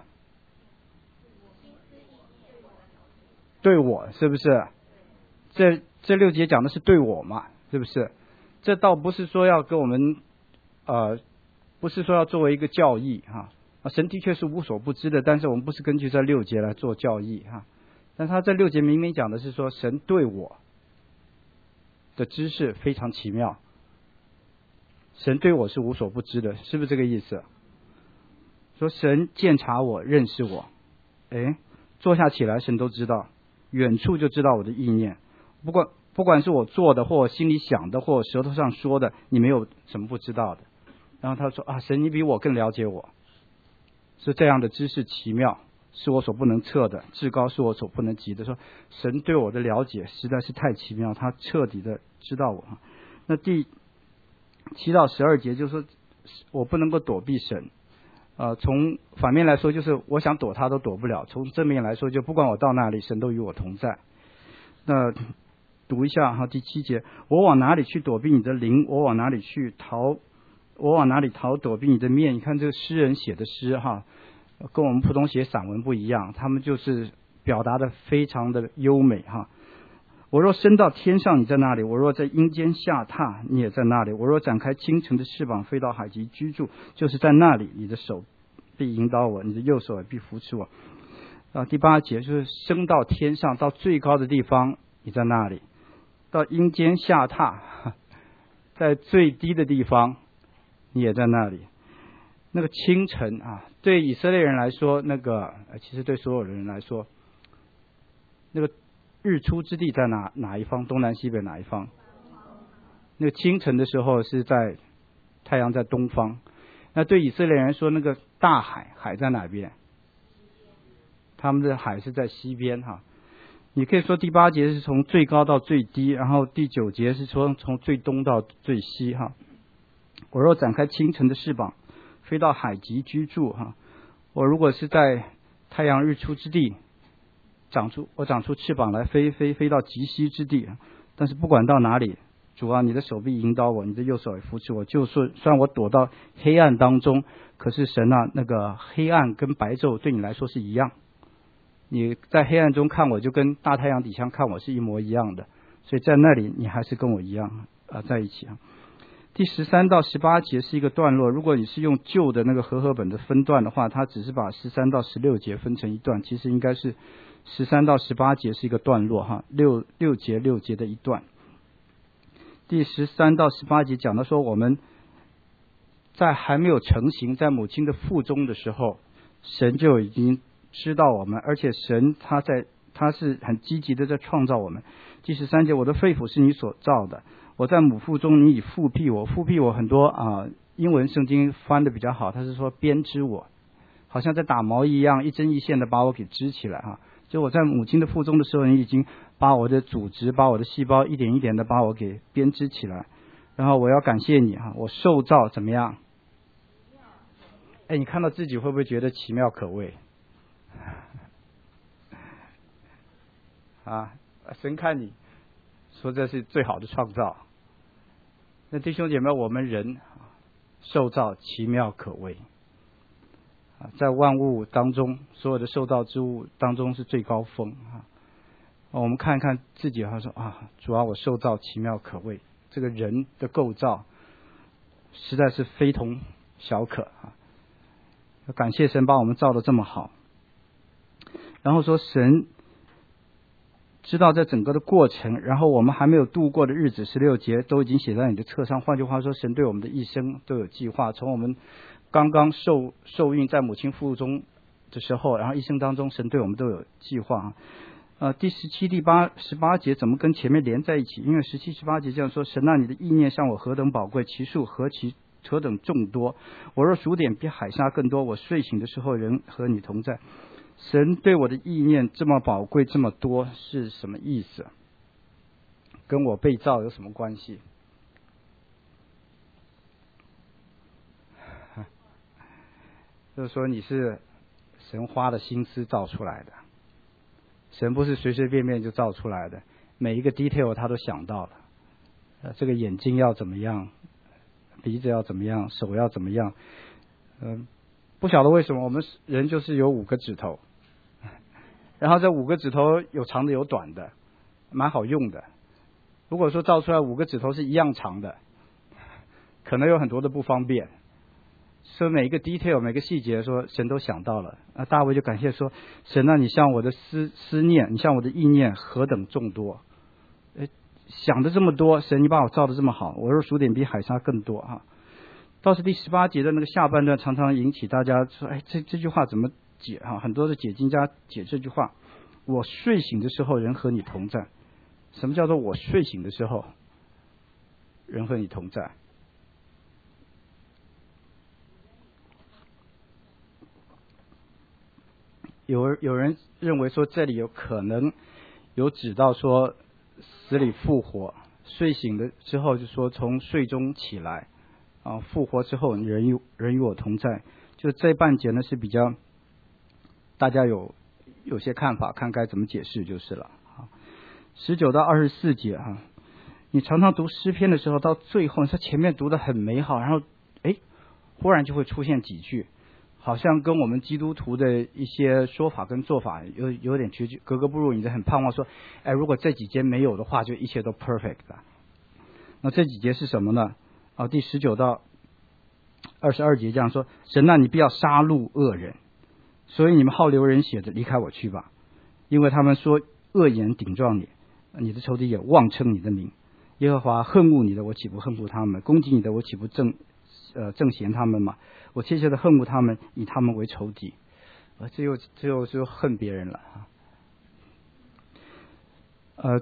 对我是不是？这这六节讲的是对我嘛？是不是？这倒不是说要给我们呃，不是说要作为一个教义哈。啊，神的确是无所不知的，但是我们不是根据这六节来做教义哈。但他这六节明明讲的是说，神对我的知识非常奇妙，神对我是无所不知的，是不是这个意思？ 说神鉴察我，认识我。哎，坐下起来，神都知道，远处就知道我的意念。不管不管是我做的，或我心里想的，或我舌头上说的，你没有什么不知道的。然后他说啊，神你比我更了解我，是这样的知识奇妙，是我所不能测的，至高是我所不能及的。说神对我的了解实在是太奇妙，他彻底的知道我。那第七到十二节就是说，我不能够躲避神。呃，从反面来说，就是我想躲他都躲不了；从正面来说，就不管我到哪里，神都与我同在。那读一下哈，第七节，我往哪里去躲避你的灵？我往哪里去逃？我往哪里逃躲避你的面？你看这个诗人写的诗哈，跟我们普通写散文不一样，他们就是表达的非常的优美哈。我若升到天上，你在那里；我若在阴间下榻，你也在那里；我若展开清晨的翅膀，飞到海极居住，就是在那里，你的手必引导我，你的右手也必扶持我。啊，第八节就是升到天上，到最高的地方，你在那里；到阴间下榻，在最低的地方，你也在那里。那个清晨啊，对以色列人来说，那个其实对所有人来说，那个日出之地在哪哪一方？东南西北哪一方？那个清晨的时候是在太阳在东方。那对以色列人说，那个大海海在哪边？他们的海是在西边哈。你可以说第八节是从最高到最低，然后第九节是说从最东到最西哈。我若展开清晨的翅膀，飞到海极居住哈。我如果是在太阳日出之地，长出我长出翅膀来飞飞飞到极西之地。但是不管到哪里，主啊，你的手臂引导我，你的右手也扶持我。就算虽然我躲到黑暗当中，可是神啊，那个黑暗跟白昼对你来说是一样。你在黑暗中看我，就跟大太阳底下看我是一模一样的，所以在那里你还是跟我一样啊，在一起啊。第十三到十八节是一个段落，如果你是用旧的那个和合本的分段的话，它只是把十三到十六节分成一段，其实应该是十三到十八节是一个段落哈，六六节六节的一段。第十三到十八节讲到说，我们在还没有成型，在母亲的腹中的时候，神就已经知道我们，而且神他在他是很积极的在创造我们。第十三节，我的肺腑是你所造的，我在母腹中，你已复辟我。复辟我很多啊、呃，英文圣经翻的比较好，他是说编织我，好像在打毛一样，一针一线的把我给织起来哈。就我在母亲的腹中的时候，你已经把我的组织，把我的细胞一点一点的把我给编织起来。然后我要感谢你哈，我受造怎么样？哎，你看到自己会不会觉得奇妙可畏？啊，神看你说这是最好的创造。那弟兄姐妹，我们人受造奇妙可畏啊，在万物当中，所有的受造之物当中是最高峰啊。我们看一看自己，他说啊，主啊，我受造奇妙可畏。这个人的构造实在是非同小可啊！感谢神把我们造得这么好。然后说神知道这整个的过程，然后我们还没有度过的日子，十六节都已经写在你的册上。换句话说，神对我们的一生都有计划，从我们刚刚受受孕在母亲腹中的时候，然后一生当中神对我们都有计划。呃，第十七、第八、十八节怎么跟前面连在一起？因为十七、十八节这样说：神啊，你的意念向我何等宝贵，其数何其何等众多。我若数点，比海沙更多。我睡醒的时候，人和你同在。神对我的意念这么宝贵，这么多，是什么意思？跟我被造有什么关系？就是说你是神花的心思造出来的。神不是随随便便就造出来的，每一个 detail 他都想到了。呃，这个眼睛要怎么样，鼻子要怎么样，手要怎么样。嗯、呃，不晓得为什么我们人就是有五个指头，然后这五个指头有长的有短的，蛮好用的。如果说造出来五个指头是一样长的，可能有很多的不方便。所以每一个 detail 每个细节说神都想到了啊，大卫就感谢说神啊，你向我的思思念，你向我的意念何等众多。诶，想的这么多，神你把我造的这么好，我若数点比海沙更多哈。 倒是第十八节的那个下半段常常引起大家说，哎，这这句话怎么解哈？很多的解经家解这句话，我睡醒的时候人和你同在。什么叫做我睡醒的时候人和你同在？有有人认为说这里有可能有指到说死里复活，睡醒的之后就说从睡中起来啊，复活之后人与人与我同在，就这半节呢是比较大家有有些看法，看该怎么解释就是了。十九到二十四节哈，你常常读诗篇的时候，到最后它前面读得很美好，然后哎，忽然就会出现几句，好像跟我们基督徒的一些说法跟做法有有点区距，格格不入。你就很盼望说，哎，如果这几节没有的话，就一切都 perfect 了。那这几节是什么呢？啊，第十九到二十二节这样说：神啊，你不要杀戮恶人，所以你们好流人血的离开我去吧，因为他们说恶言顶撞你，你的仇敌也妄称你的名。耶和华恨恶你的，我岂不恨恶他们？攻击你的，我岂不正呃正嫌他们吗？我切切的恨恶他们，以他们为仇敌。呃，这又这又就恨别人了啊。呃，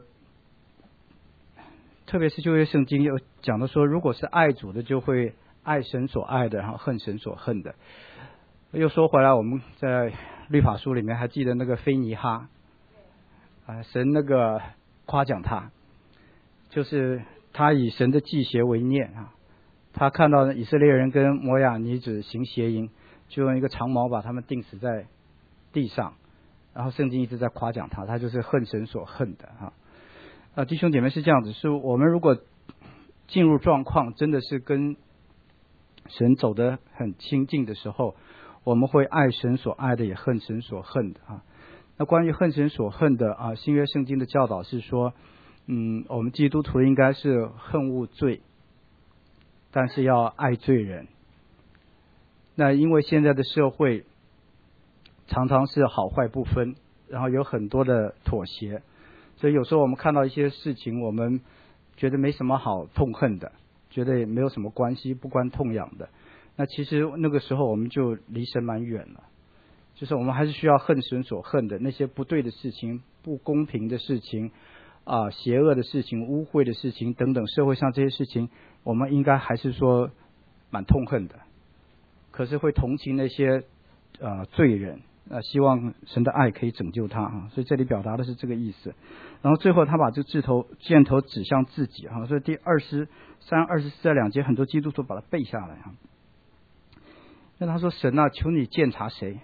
特别是旧约圣经又讲的说，如果是爱主的，就会爱神所爱的，然后恨神所恨的。又说回来，我们在律法书里面还记得那个菲尼哈啊、呃，神那个夸奖他，就是他以神的祭邪为念啊。他看到以色列人跟摩亚女子行邪淫，就用一个长矛把他们钉死在地上，然后圣经一直在夸奖他，他就是恨神所恨的啊。啊，弟兄姐妹是这样子，是我们如果进入状况，真的是跟神走得很亲近的时候，我们会爱神所爱的，也恨神所恨的啊。那关于恨神所恨的啊，新约圣经的教导是说，嗯，我们基督徒应该是恨恶罪，但是要爱罪人。那因为现在的社会常常是好坏不分，然后有很多的妥协，所以有时候我们看到一些事情，我们觉得没什么好痛恨的，觉得也没有什么关系，不关痛痒的，那其实那个时候我们就离神蛮远了。就是我们还是需要恨神所恨的那些不对的事情、不公平的事情啊、邪恶的事情、污秽的事情等等，社会上这些事情，我们应该还是说蛮痛恨的。可是会同情那些呃罪人，呃，希望神的爱可以拯救他啊。所以这里表达的是这个意思。然后最后他把这个箭头箭头指向自己啊，所以第二十三、二十四这两节，很多基督徒把它背下来啊。那他说：“神啊，求你鉴察谁？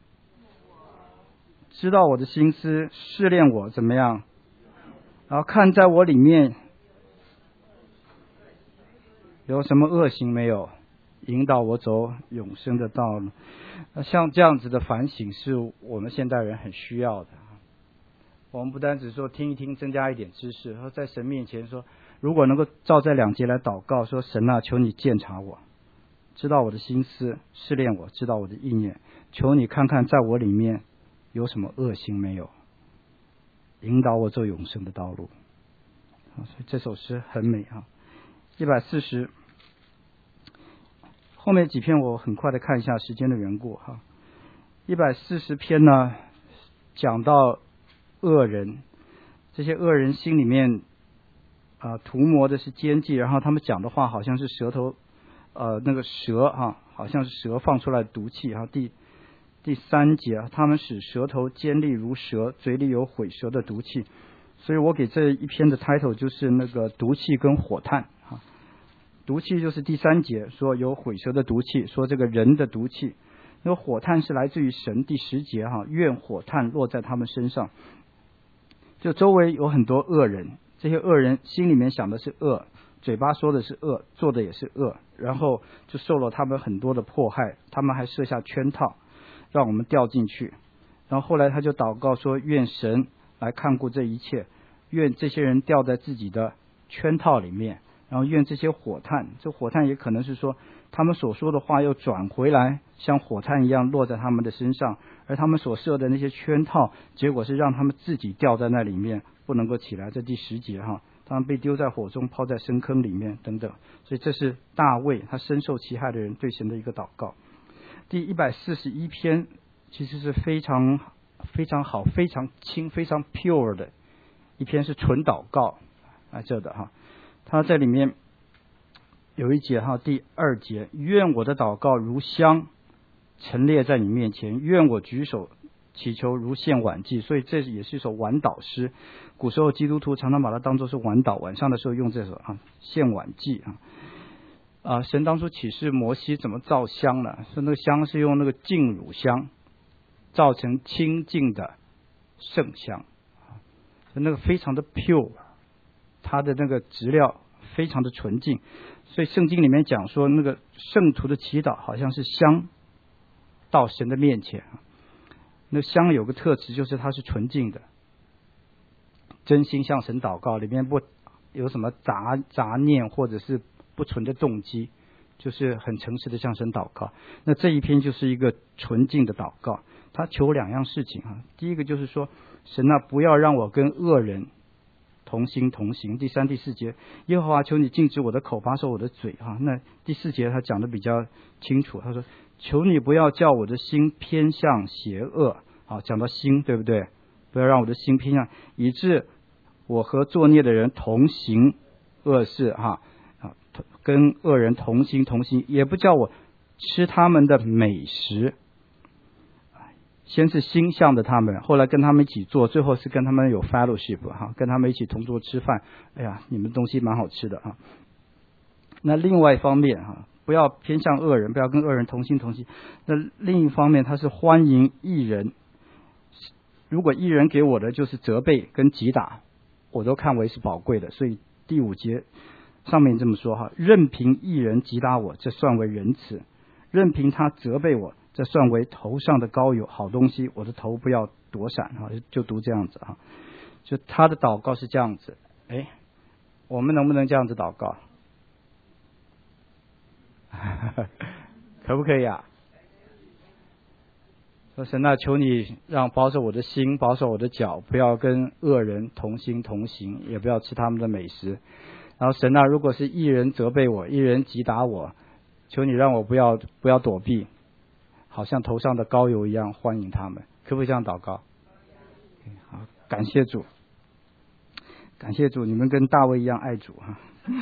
知道我的心思，试炼我怎么样？然后看在我里面有什么恶行没有，引导我走永生的道路。”像这样子的反省是我们现代人很需要的。我们不单只说听一听，增加一点知识，然后在神面前说，如果能够照这两节来祷告，说神啊，求你鉴察我，知道我的心思，试炼我，知道我的意念，求你看看在我里面有什么恶行没有，引导我走永生的道路。所以这首诗很美啊。一百四十后面几篇我很快的看一下，时间的缘故哈。一百四十篇呢，讲到恶人，这些恶人心里面啊、呃、涂抹的是奸计，然后他们讲的话好像是舌头呃那个蛇哈、啊，好像是蛇放出来的毒气。然后第第三节，他们使舌头尖利如蛇，嘴里有毁蛇的毒气。所以我给这一篇的 title 就是那个毒气跟火炭啊。毒气就是第三节说有毁蛇的毒气，说这个人的毒气。那个火炭是来自于神，第十节哈、啊，愿火炭落在他们身上。就周围有很多恶人，这些恶人心里面想的是恶，嘴巴说的是恶，做的也是恶，然后就受了他们很多的迫害，他们还设下圈套让我们掉进去。然后后来他就祷告说，愿神来看顾这一切，愿这些人掉在自己的圈套里面，然后愿这些火炭，这火炭也可能是说他们所说的话又转回来，像火炭一样落在他们的身上，而他们所设的那些圈套，结果是让他们自己掉在那里面，不能够起来。这第十节哈， 他们被丢在火中，抛在深坑里面等等。所以这是大卫他深受其害的人对神的一个祷告。第一百四十一篇其实是非常非常好、非常轻、非常 pure 的一篇，是纯祷告啊，这的哈。他在里面有一节哈，第二节，愿我的祷告如香陈列在你面前，愿我举手祈求如献晚祭。所以这也是一首晚祷诗，古时候基督徒常常把它当作是晚祷，晚上的时候用这首啊献晚祭啊。啊，神当初启示摩西怎么造香呢？说那个香是用那个净乳香造成清净的圣香，那个非常的 pure， 它的那个质料非常的纯净。所以圣经里面讲说，那个圣徒的祈祷好像是香到神的面前。那香有个特质，就是它是纯净的，真心向神祷告，里面不有什么杂杂念或者是不纯的动机，就是很诚实的向神祷告。那这一篇就是一个纯净的祷告，他求两样事情啊。第一个就是说，神啊，不要让我跟恶人同心同行。第三、第四节，耶和华求你禁止我的口，把守我的嘴哈。那第四节他讲的比较清楚，他说求你不要叫我的心偏向邪恶。好，讲到心对不对？不要让我的心偏向，以致我和作孽的人同行恶事哈。跟恶人同心同行，也不叫我吃他们的美食。先是心向着他们，后来跟他们一起做，最后是跟他们有 fellowship 哈，跟他们一起同桌吃饭。哎呀，你们东西蛮好吃的啊。那另外一方面哈，不要偏向恶人，不要跟恶人同心同行。那另一方面，他是欢迎义人。如果义人给我的就是责备跟击打，我都看为是宝贵的。所以第五节上面这么说哈，任凭义人击打我，这算为仁慈；任凭他责备我，这算为头上的膏油，好东西，我的头不要躲闪哈，就读这样子哈。就他的祷告是这样子，哎，我们能不能这样子祷告？可不可以啊？说神啊，求你让保守我的心，保守我的脚，不要跟恶人同心同行，也不要吃他们的美食。然后神啊，如果是义人责备我，义人击打我，求你让我不要不要躲避，好像头上的膏油一样欢迎他们。可不可以这样祷告？好，感谢主，感谢主，你们跟大卫一样爱主哈。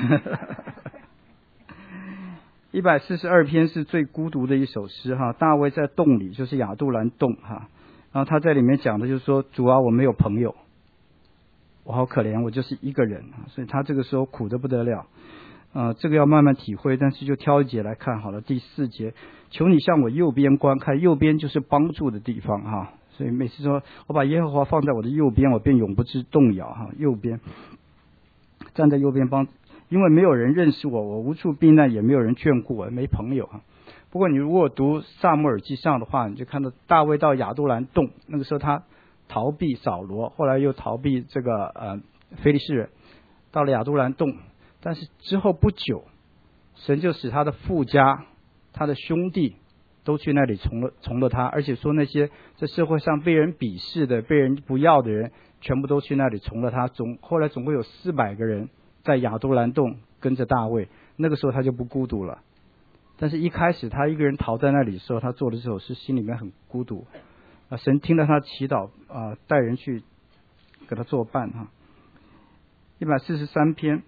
一百四十二篇是最孤独的一首诗哈，大卫在洞里，就是亚杜兰洞哈。然后他在里面讲的就是说，主啊，我没有朋友，我好可怜，我就是一个人，所以他这个时候苦得不得了。呃，这个要慢慢体会，但是就挑一节来看好了。第四节，求你向我右边观看，右边就是帮助的地方哈。所以每次说我把耶和华放在我的右边，我便永不知动摇哈。右边，站在右边帮，因为没有人认识我，我无处避难，也没有人眷顾我，没朋友哈。不过你如果读撒母耳记上的话，你就看到大卫到亚杜兰洞，那个时候他逃避扫罗，后来又逃避这个呃非利士人，到了亚杜兰洞，但是之后不久，神就使他的父家、他的兄弟都去那里从了从了他，而且说那些在社会上被人鄙视的、被人不要的人，全部都去那里从了他。总后来总共有四百个人在亚杜兰洞跟着大卫，那个时候他就不孤独了。但是一开始他一个人逃在那里的时候，他做的这首诗心里面很孤独。啊，神听了他祈祷啊，带人去给他作伴哈。一百四十三篇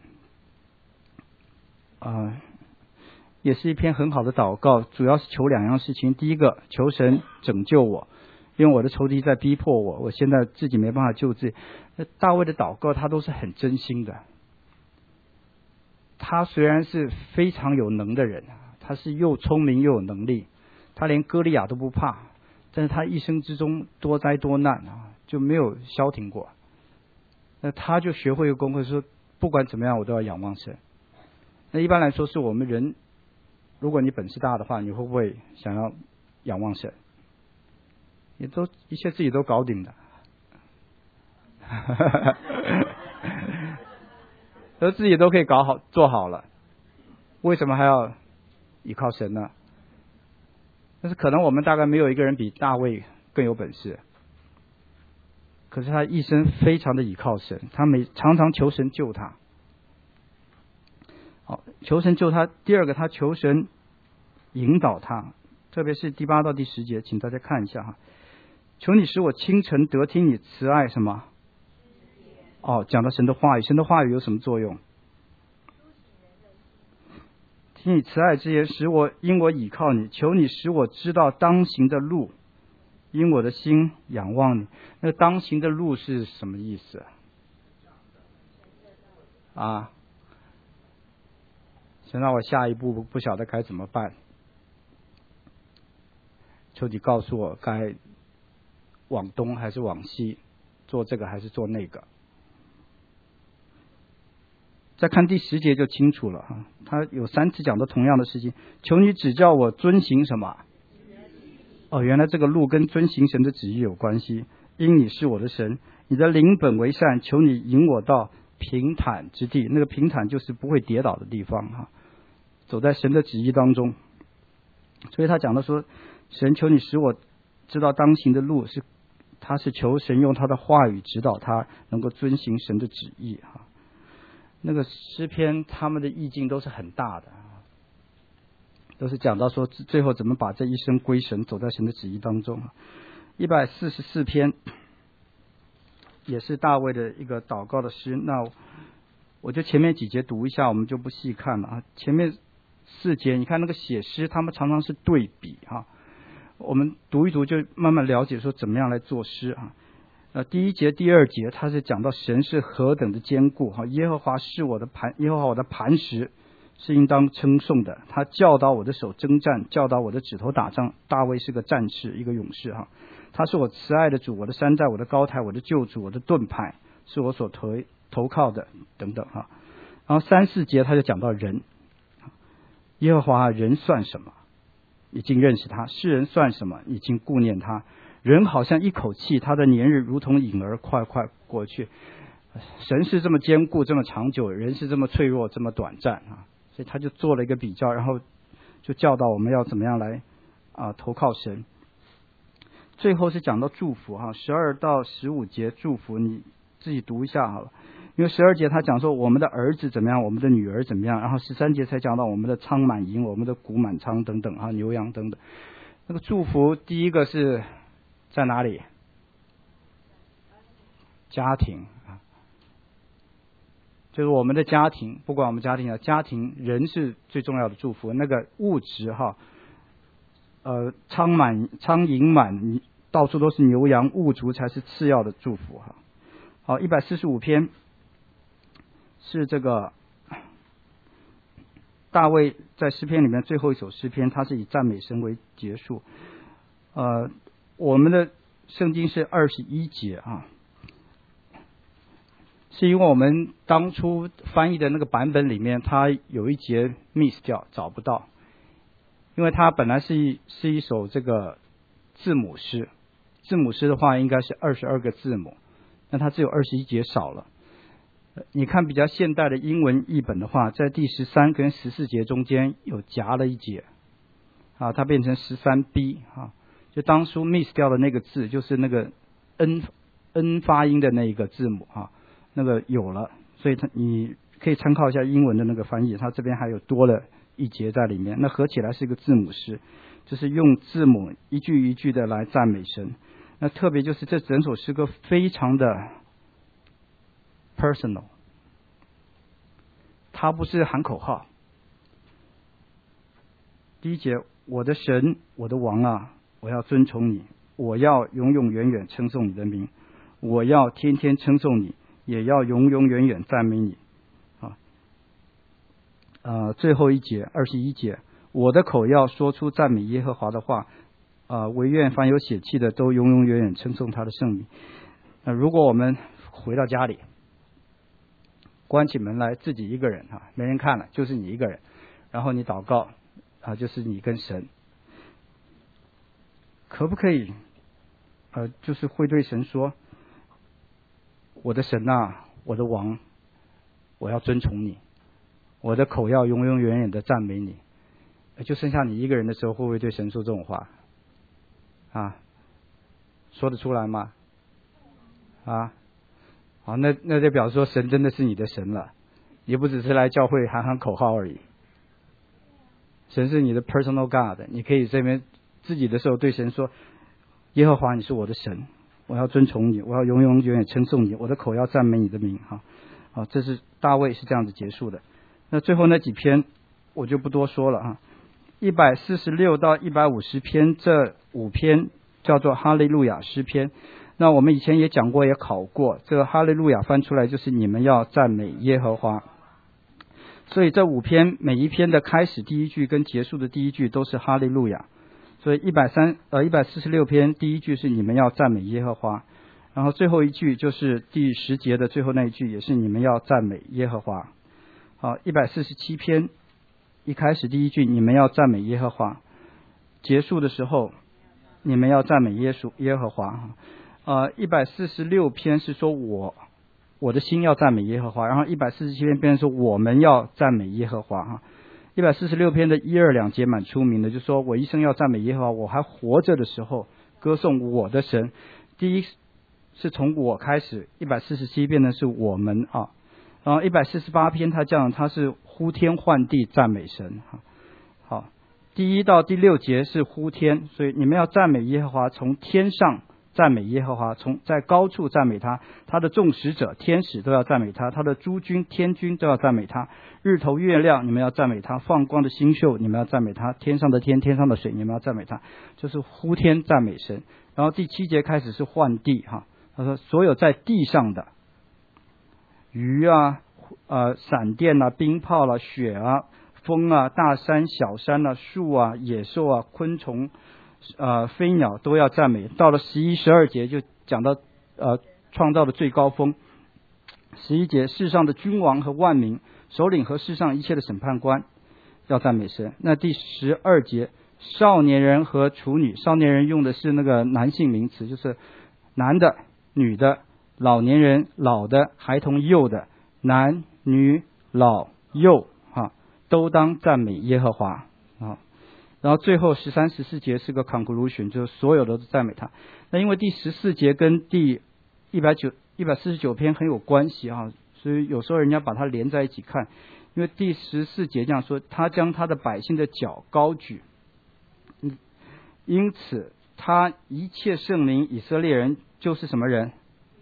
啊，也是一篇很好的祷告，主要是求两样事情。第一个，求神拯救我，因为我的仇敌在逼迫我，我现在自己没办法救自己。那大卫的祷告他都是很真心的。他虽然是非常有能的人，他是又聪明又有能力，他连歌利亚都不怕，但是他一生之中多灾多难啊，就没有消停过。那他就学会一个功课，说不管怎么样我都要仰望神。那一般来说是我们人，如果你本事大的话，你会不会想要仰望神？也都一切自己都搞定的，都自己都可以搞好做好了，为什么还要依靠神呢？但是可能我们大概没有一个人比大卫更有本事，可是他一生非常的倚靠神，他每常常求神救他， 好，求神救他。第二个，他求神引导他，特别是第八到第十节，请大家看一下哈。求你使我清晨得听你慈爱什么？哦，讲到神的话语，神的话语有什么作用？听你慈爱之言，使我因我倚靠你。求你使我知道当行的路，因我的心仰望你。那个当行的路是什么意思啊？神让我下一步不晓得该怎么办，求你告诉我该往东还是往西，做这个还是做那个。再看第十节就清楚了哈，他有三次讲的同样的事情。求你指教我遵行什么？哦，原来这个路跟遵行神的旨意有关系。因你是我的神，你的灵本为善，求你引我到平坦之地。那个平坦就是不会跌倒的地方哈，走在神的旨意当中。所以他讲的说，神求你使我知道当行的路，是他是求神用他的话语指导他能够遵行神的旨意哈。那个诗篇他们的意境都是很大的，都是讲到说最后怎么把这一生归神，走在神的旨意当中。一百四十四篇也是大卫的一个祷告的诗，那我就前面几节读一下，我们就不细看了啊。前面四节你看那个写诗他们常常是对比哈，我们读一读就慢慢了解说怎么样来做诗啊。呃，第一节、第二节，他是讲到神是何等的坚固哈，耶和华是我的磐，耶和华我的磐石，是应当称颂的。他教导我的手征战，教导我的指头打仗。大卫是个战士，一个勇士哈。他是我慈爱的主，我的山寨，我的高台，我的救主，我的盾牌，是我所投投靠的等等哈。然后三四节他就讲到人，耶和华人算什么？已经认识他；世人算什么？已经顾念他。人好像一口气，他的年日如同影儿，快快过去。神是这么坚固，这么长久，人是这么脆弱，这么短暂啊！所以他就做了一个比较，然后就教导我们要怎么样来啊投靠神。最后是讲到祝福哈，十二到十五节祝福，你自己读一下好了。因为十二节他讲说我们的儿子怎么样，我们的女儿怎么样，然后十三节才讲到我们的仓满盈，我们的谷满仓等等啊，牛羊等等。那个祝福第一个是在哪里？家庭啊，就是我们的家庭，不管我们家庭啊，家庭人是最重要的祝福。那个物质哈，呃，仓满仓盈满，到处都是牛羊，物足才是次要的祝福哈。好，一百四十五篇是这个大卫在诗篇里面最后一首诗篇，他是以赞美神为结束。呃。我们的圣经是二十一节啊，是因为我们当初翻译的那个版本里面，它有一节 miss 掉，找不到，因为它本来是一是一首这个字母诗，字母诗的话应该是二十二个字母，那它只有二十一节少了。你看比较现代的英文译本的话，在第十三跟十四节中间有夹了一节啊，它变成十三 B 啊。就当初 miss 掉的那个字，就是那个 n n 发音的那一个字母啊，那个有了，所以它你可以参考一下英文的那个翻译，它这边还有多了一节在里面，那合起来是一个字母诗，就是用字母一句一句的来赞美神。那特别就是这整首诗歌非常的 personal， 它不是喊口号。第一节，我的神，我的王啊，我要尊崇你，我要永永远远称颂你的名，我要天天称颂你，也要永永远远赞美你。啊，呃，最后一节二十一节，我的口要说出赞美耶和华的话，啊、呃，惟愿凡有血气的都永永远远称颂他的圣名。那、呃、如果我们回到家里，关起门来自己一个人啊，没人看了，就是你一个人，然后你祷告啊，就是你跟神。可不可以呃，就是会对神说，我的神啊，我的王，我要尊崇你，我的口要永永远远的赞美你。就剩下你一个人的时候，会不会对神说这种话啊？说得出来吗？啊，好，那那就表示说神真的是你的神了， 也不只是来教会喊喊口号而已。神是你的 personal God， 你可以这边自己的时候对神说，耶和华你是我的神，我要尊崇你，我要永永远远称颂你，我的口要赞美你的名。哈，好，这是大卫是这样子结束的。那最后那几篇我就不多说了哈。一百四十六到一百五十篇，这五篇叫做哈利路亚诗篇。那我们以前也讲过，也考过，这个哈利路亚翻出来就是你们要赞美耶和华。所以这五篇每一篇的开始第一句跟结束的第一句都是哈利路亚。所以一百三呃一百四十六篇第一句是你们要赞美耶和华，然后最后一句就是第十节的最后那一句也是你们要赞美耶和华。好，一百四十七篇一开始第一句你们要赞美耶和华，结束的时候你们要赞美耶稣耶和华。呃一百四十六篇是说我我的心要赞美耶和华，然后一百四十七篇变成说我们要赞美耶和华哈。一百四十六篇的一二两节蛮出名的，就是说我一生要赞美耶和华，我还活着的时候歌颂我的神。第一是从我开始，一百四十七变成是我们啊。然后一百四十八篇他讲他是呼天唤地赞美神哈。好，第一到第六节是呼天，所以你们要赞美耶和华，从天上赞美耶和华，从在高处赞美他，他的众使者天使都要赞美他，他的诸军天军都要赞美他，日头月亮你们要赞美他，放光的星宿你们要赞美他，天上的天天上的水你们要赞美他，就是呼天赞美神。然后第七节开始是唤地哈，他说所有在地上的鱼啊呃闪电啊冰雹啊雪啊风啊大山小山啊树啊野兽啊昆虫呃，飞鸟都要赞美。到了十一、十二节就讲到呃创造的最高峰。十一节，世上的君王和万民、首领和世上一切的审判官要赞美神。那第十二节，少年人和处女，少年人用的是那个男性名词，就是男的、女的、老年人、老的、孩童、幼的，男女老幼哈，都当赞美耶和华啊。然后最后十三、十四节是个 conclusion， 就是所有的都赞美他。那因为第十四节跟第一百九、一百四十九篇很有关系啊，所以有时候人家把它连在一起看。因为第十四节这样说，他将他的百姓的脚高举，嗯，因此他一切圣灵以色列人就是什么人？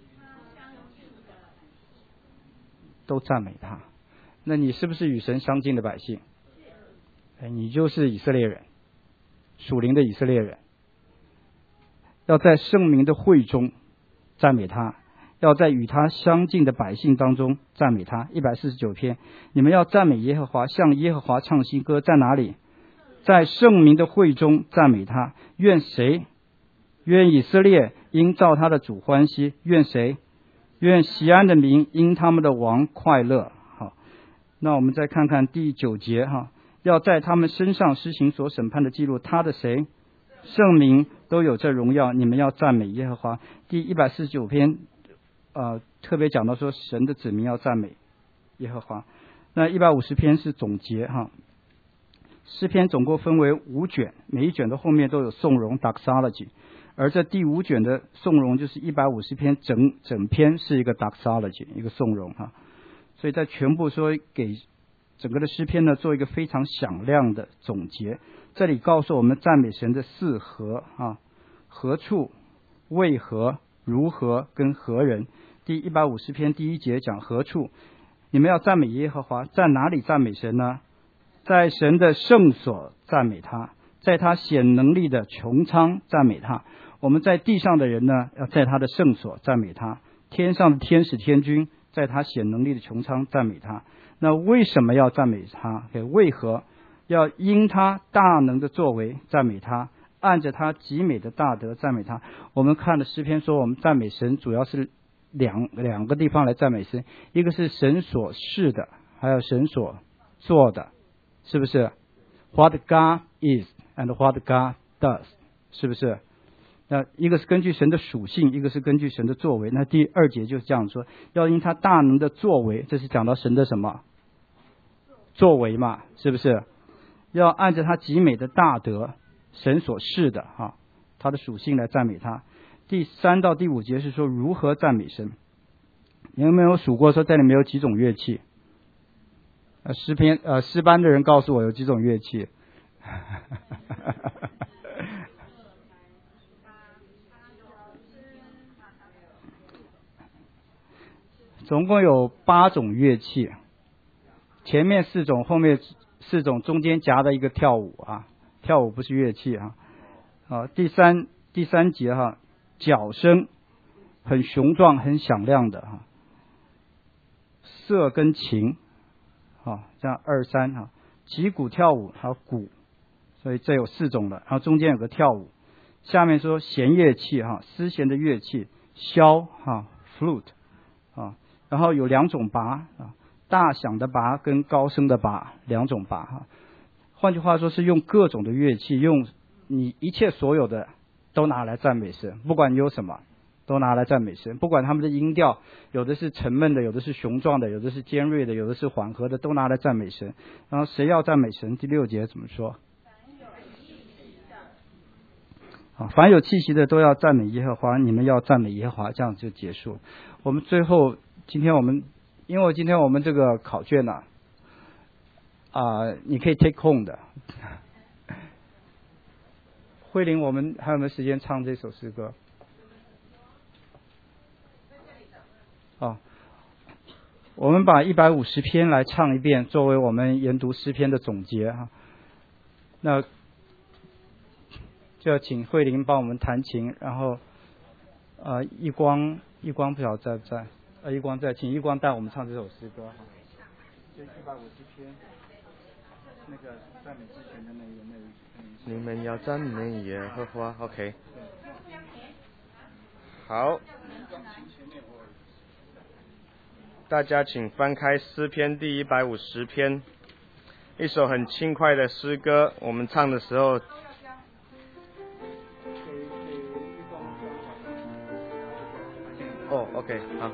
都赞美他。那你是不是与神相近的百姓？哎，你就是以色列人，属灵的以色列人，要在圣民的会中赞美他，要在与他相近的百姓当中赞美他。一百四十九篇，你们要赞美耶和华，向耶和华唱新歌，在哪里？在圣民的会中赞美他。愿谁？愿以色列因照他的主欢喜。愿谁？愿锡安的民因他们的王快乐。好，那我们再看看第九节哈。要在他们身上施行所审判的记录，他的谁？圣民都有这荣耀，你们要赞美耶和华。第一百四十九篇呃，特别讲到说神的子民要赞美耶和华。那一百五十篇是总结哈。诗篇总共分为五卷，每一卷的后面都有颂荣 doxology， 而这第五卷的颂荣就是一百五十篇，整整篇是一个 doxology， 一个颂荣哈。所以在全部说给整个的诗篇呢做一个非常响亮的总结。这里告诉我们赞美神的四何啊，何处、为何、如何跟何人。第一百五十篇第一节讲何处，你们要赞美耶和华，在哪里赞美神呢？在神的圣所赞美他，在他显能力的穹苍赞美他。我们在地上的人呢，要在他的圣所赞美他，天上的天使天军在他显能力的穹苍赞美他。那为什么要赞美他？为何要因他大能的作为赞美他，按着他极美的大德赞美他？我们看的诗篇说，我们赞美神主要是两两个地方来赞美神，一个是神所是的，还有神所做的，是不是 ？What God is and what God does， 是不是？那一个是根据神的属性，一个是根据神的作为。那第二节就是这样说，要因他大能的作为，这是讲到神的什么作为嘛？是不是？要按照他极美的大德，神所示的哈，他的属性来赞美他。第三到第五节是说如何赞美神。你有没有数过说这里面有几种乐器？ 呃，诗篇呃诗班的人告诉我有几种乐器。总共有八种乐器，前面四种，后面四种，中间夹的一个跳舞啊，跳舞不是乐器啊。啊，第三第三节哈，角声很雄壮、很响亮的哈，瑟跟琴，啊，这样二三哈，击鼓跳舞还有鼓，所以这有四种了。然后中间有个跳舞，下面说弦乐器哈，丝弦的乐器，箫哈 ，flute 啊。然后有两种拔啊，大响的拔跟高声的拔两种拔哈。换句话说，是用各种的乐器，用你一切所有的都拿来赞美神，不管你有什么，都拿来赞美神。不管他们的音调，有的是沉闷的，有的是雄壮的，有的是尖锐的，有的是缓和的，都拿来赞美神。然后谁要赞美神？第六节怎么说？啊，凡有气息的都要赞美耶和华，你们要赞美耶和华，这样就结束。我们最后。今天我们，因为今天我们这个考卷呢、啊，啊、呃，你可以 take home 的。慧玲，我们还有没有时间唱这首诗歌？哦，我们把一百五十篇来唱一遍，作为我们研读诗篇的总结哈。那就要请慧玲帮我们弹琴，然后呃，一光一光不晓得在不在？呃，一光在，请一光带我们唱这首诗歌哈。这一百五十篇，那个赞美之前的那个那个。 你们要赞美耶和华 ，OK。好，大家请翻开诗篇第一百五十篇，一首很轻快的诗歌，我们唱的时候。哦 ，OK， 好。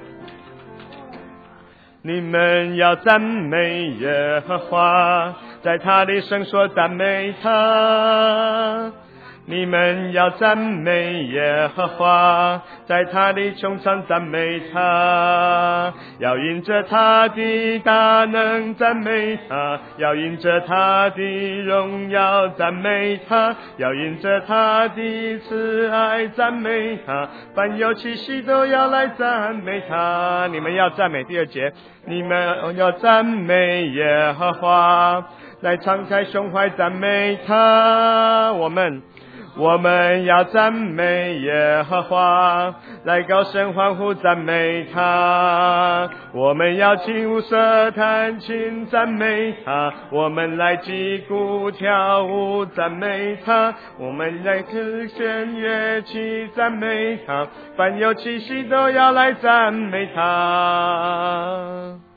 你们要赞美耶和华，在他的圣所赞美他。你们要赞美耶和华，在他的穹苍赞美他。要因着他的大能赞美他，要因着他的荣耀赞美他，要因着他的慈爱赞美他。凡有气息都要来赞美他。你们要赞美第二节，你们要赞美耶和华，来敞开胸怀赞美他。我们我们要赞美耶和华，来高声欢呼赞美他。我们要轻舞瑟弹琴赞美他，我们来击鼓跳舞赞美他，我们来和弦乐器赞美他，凡有气息都要来赞美他。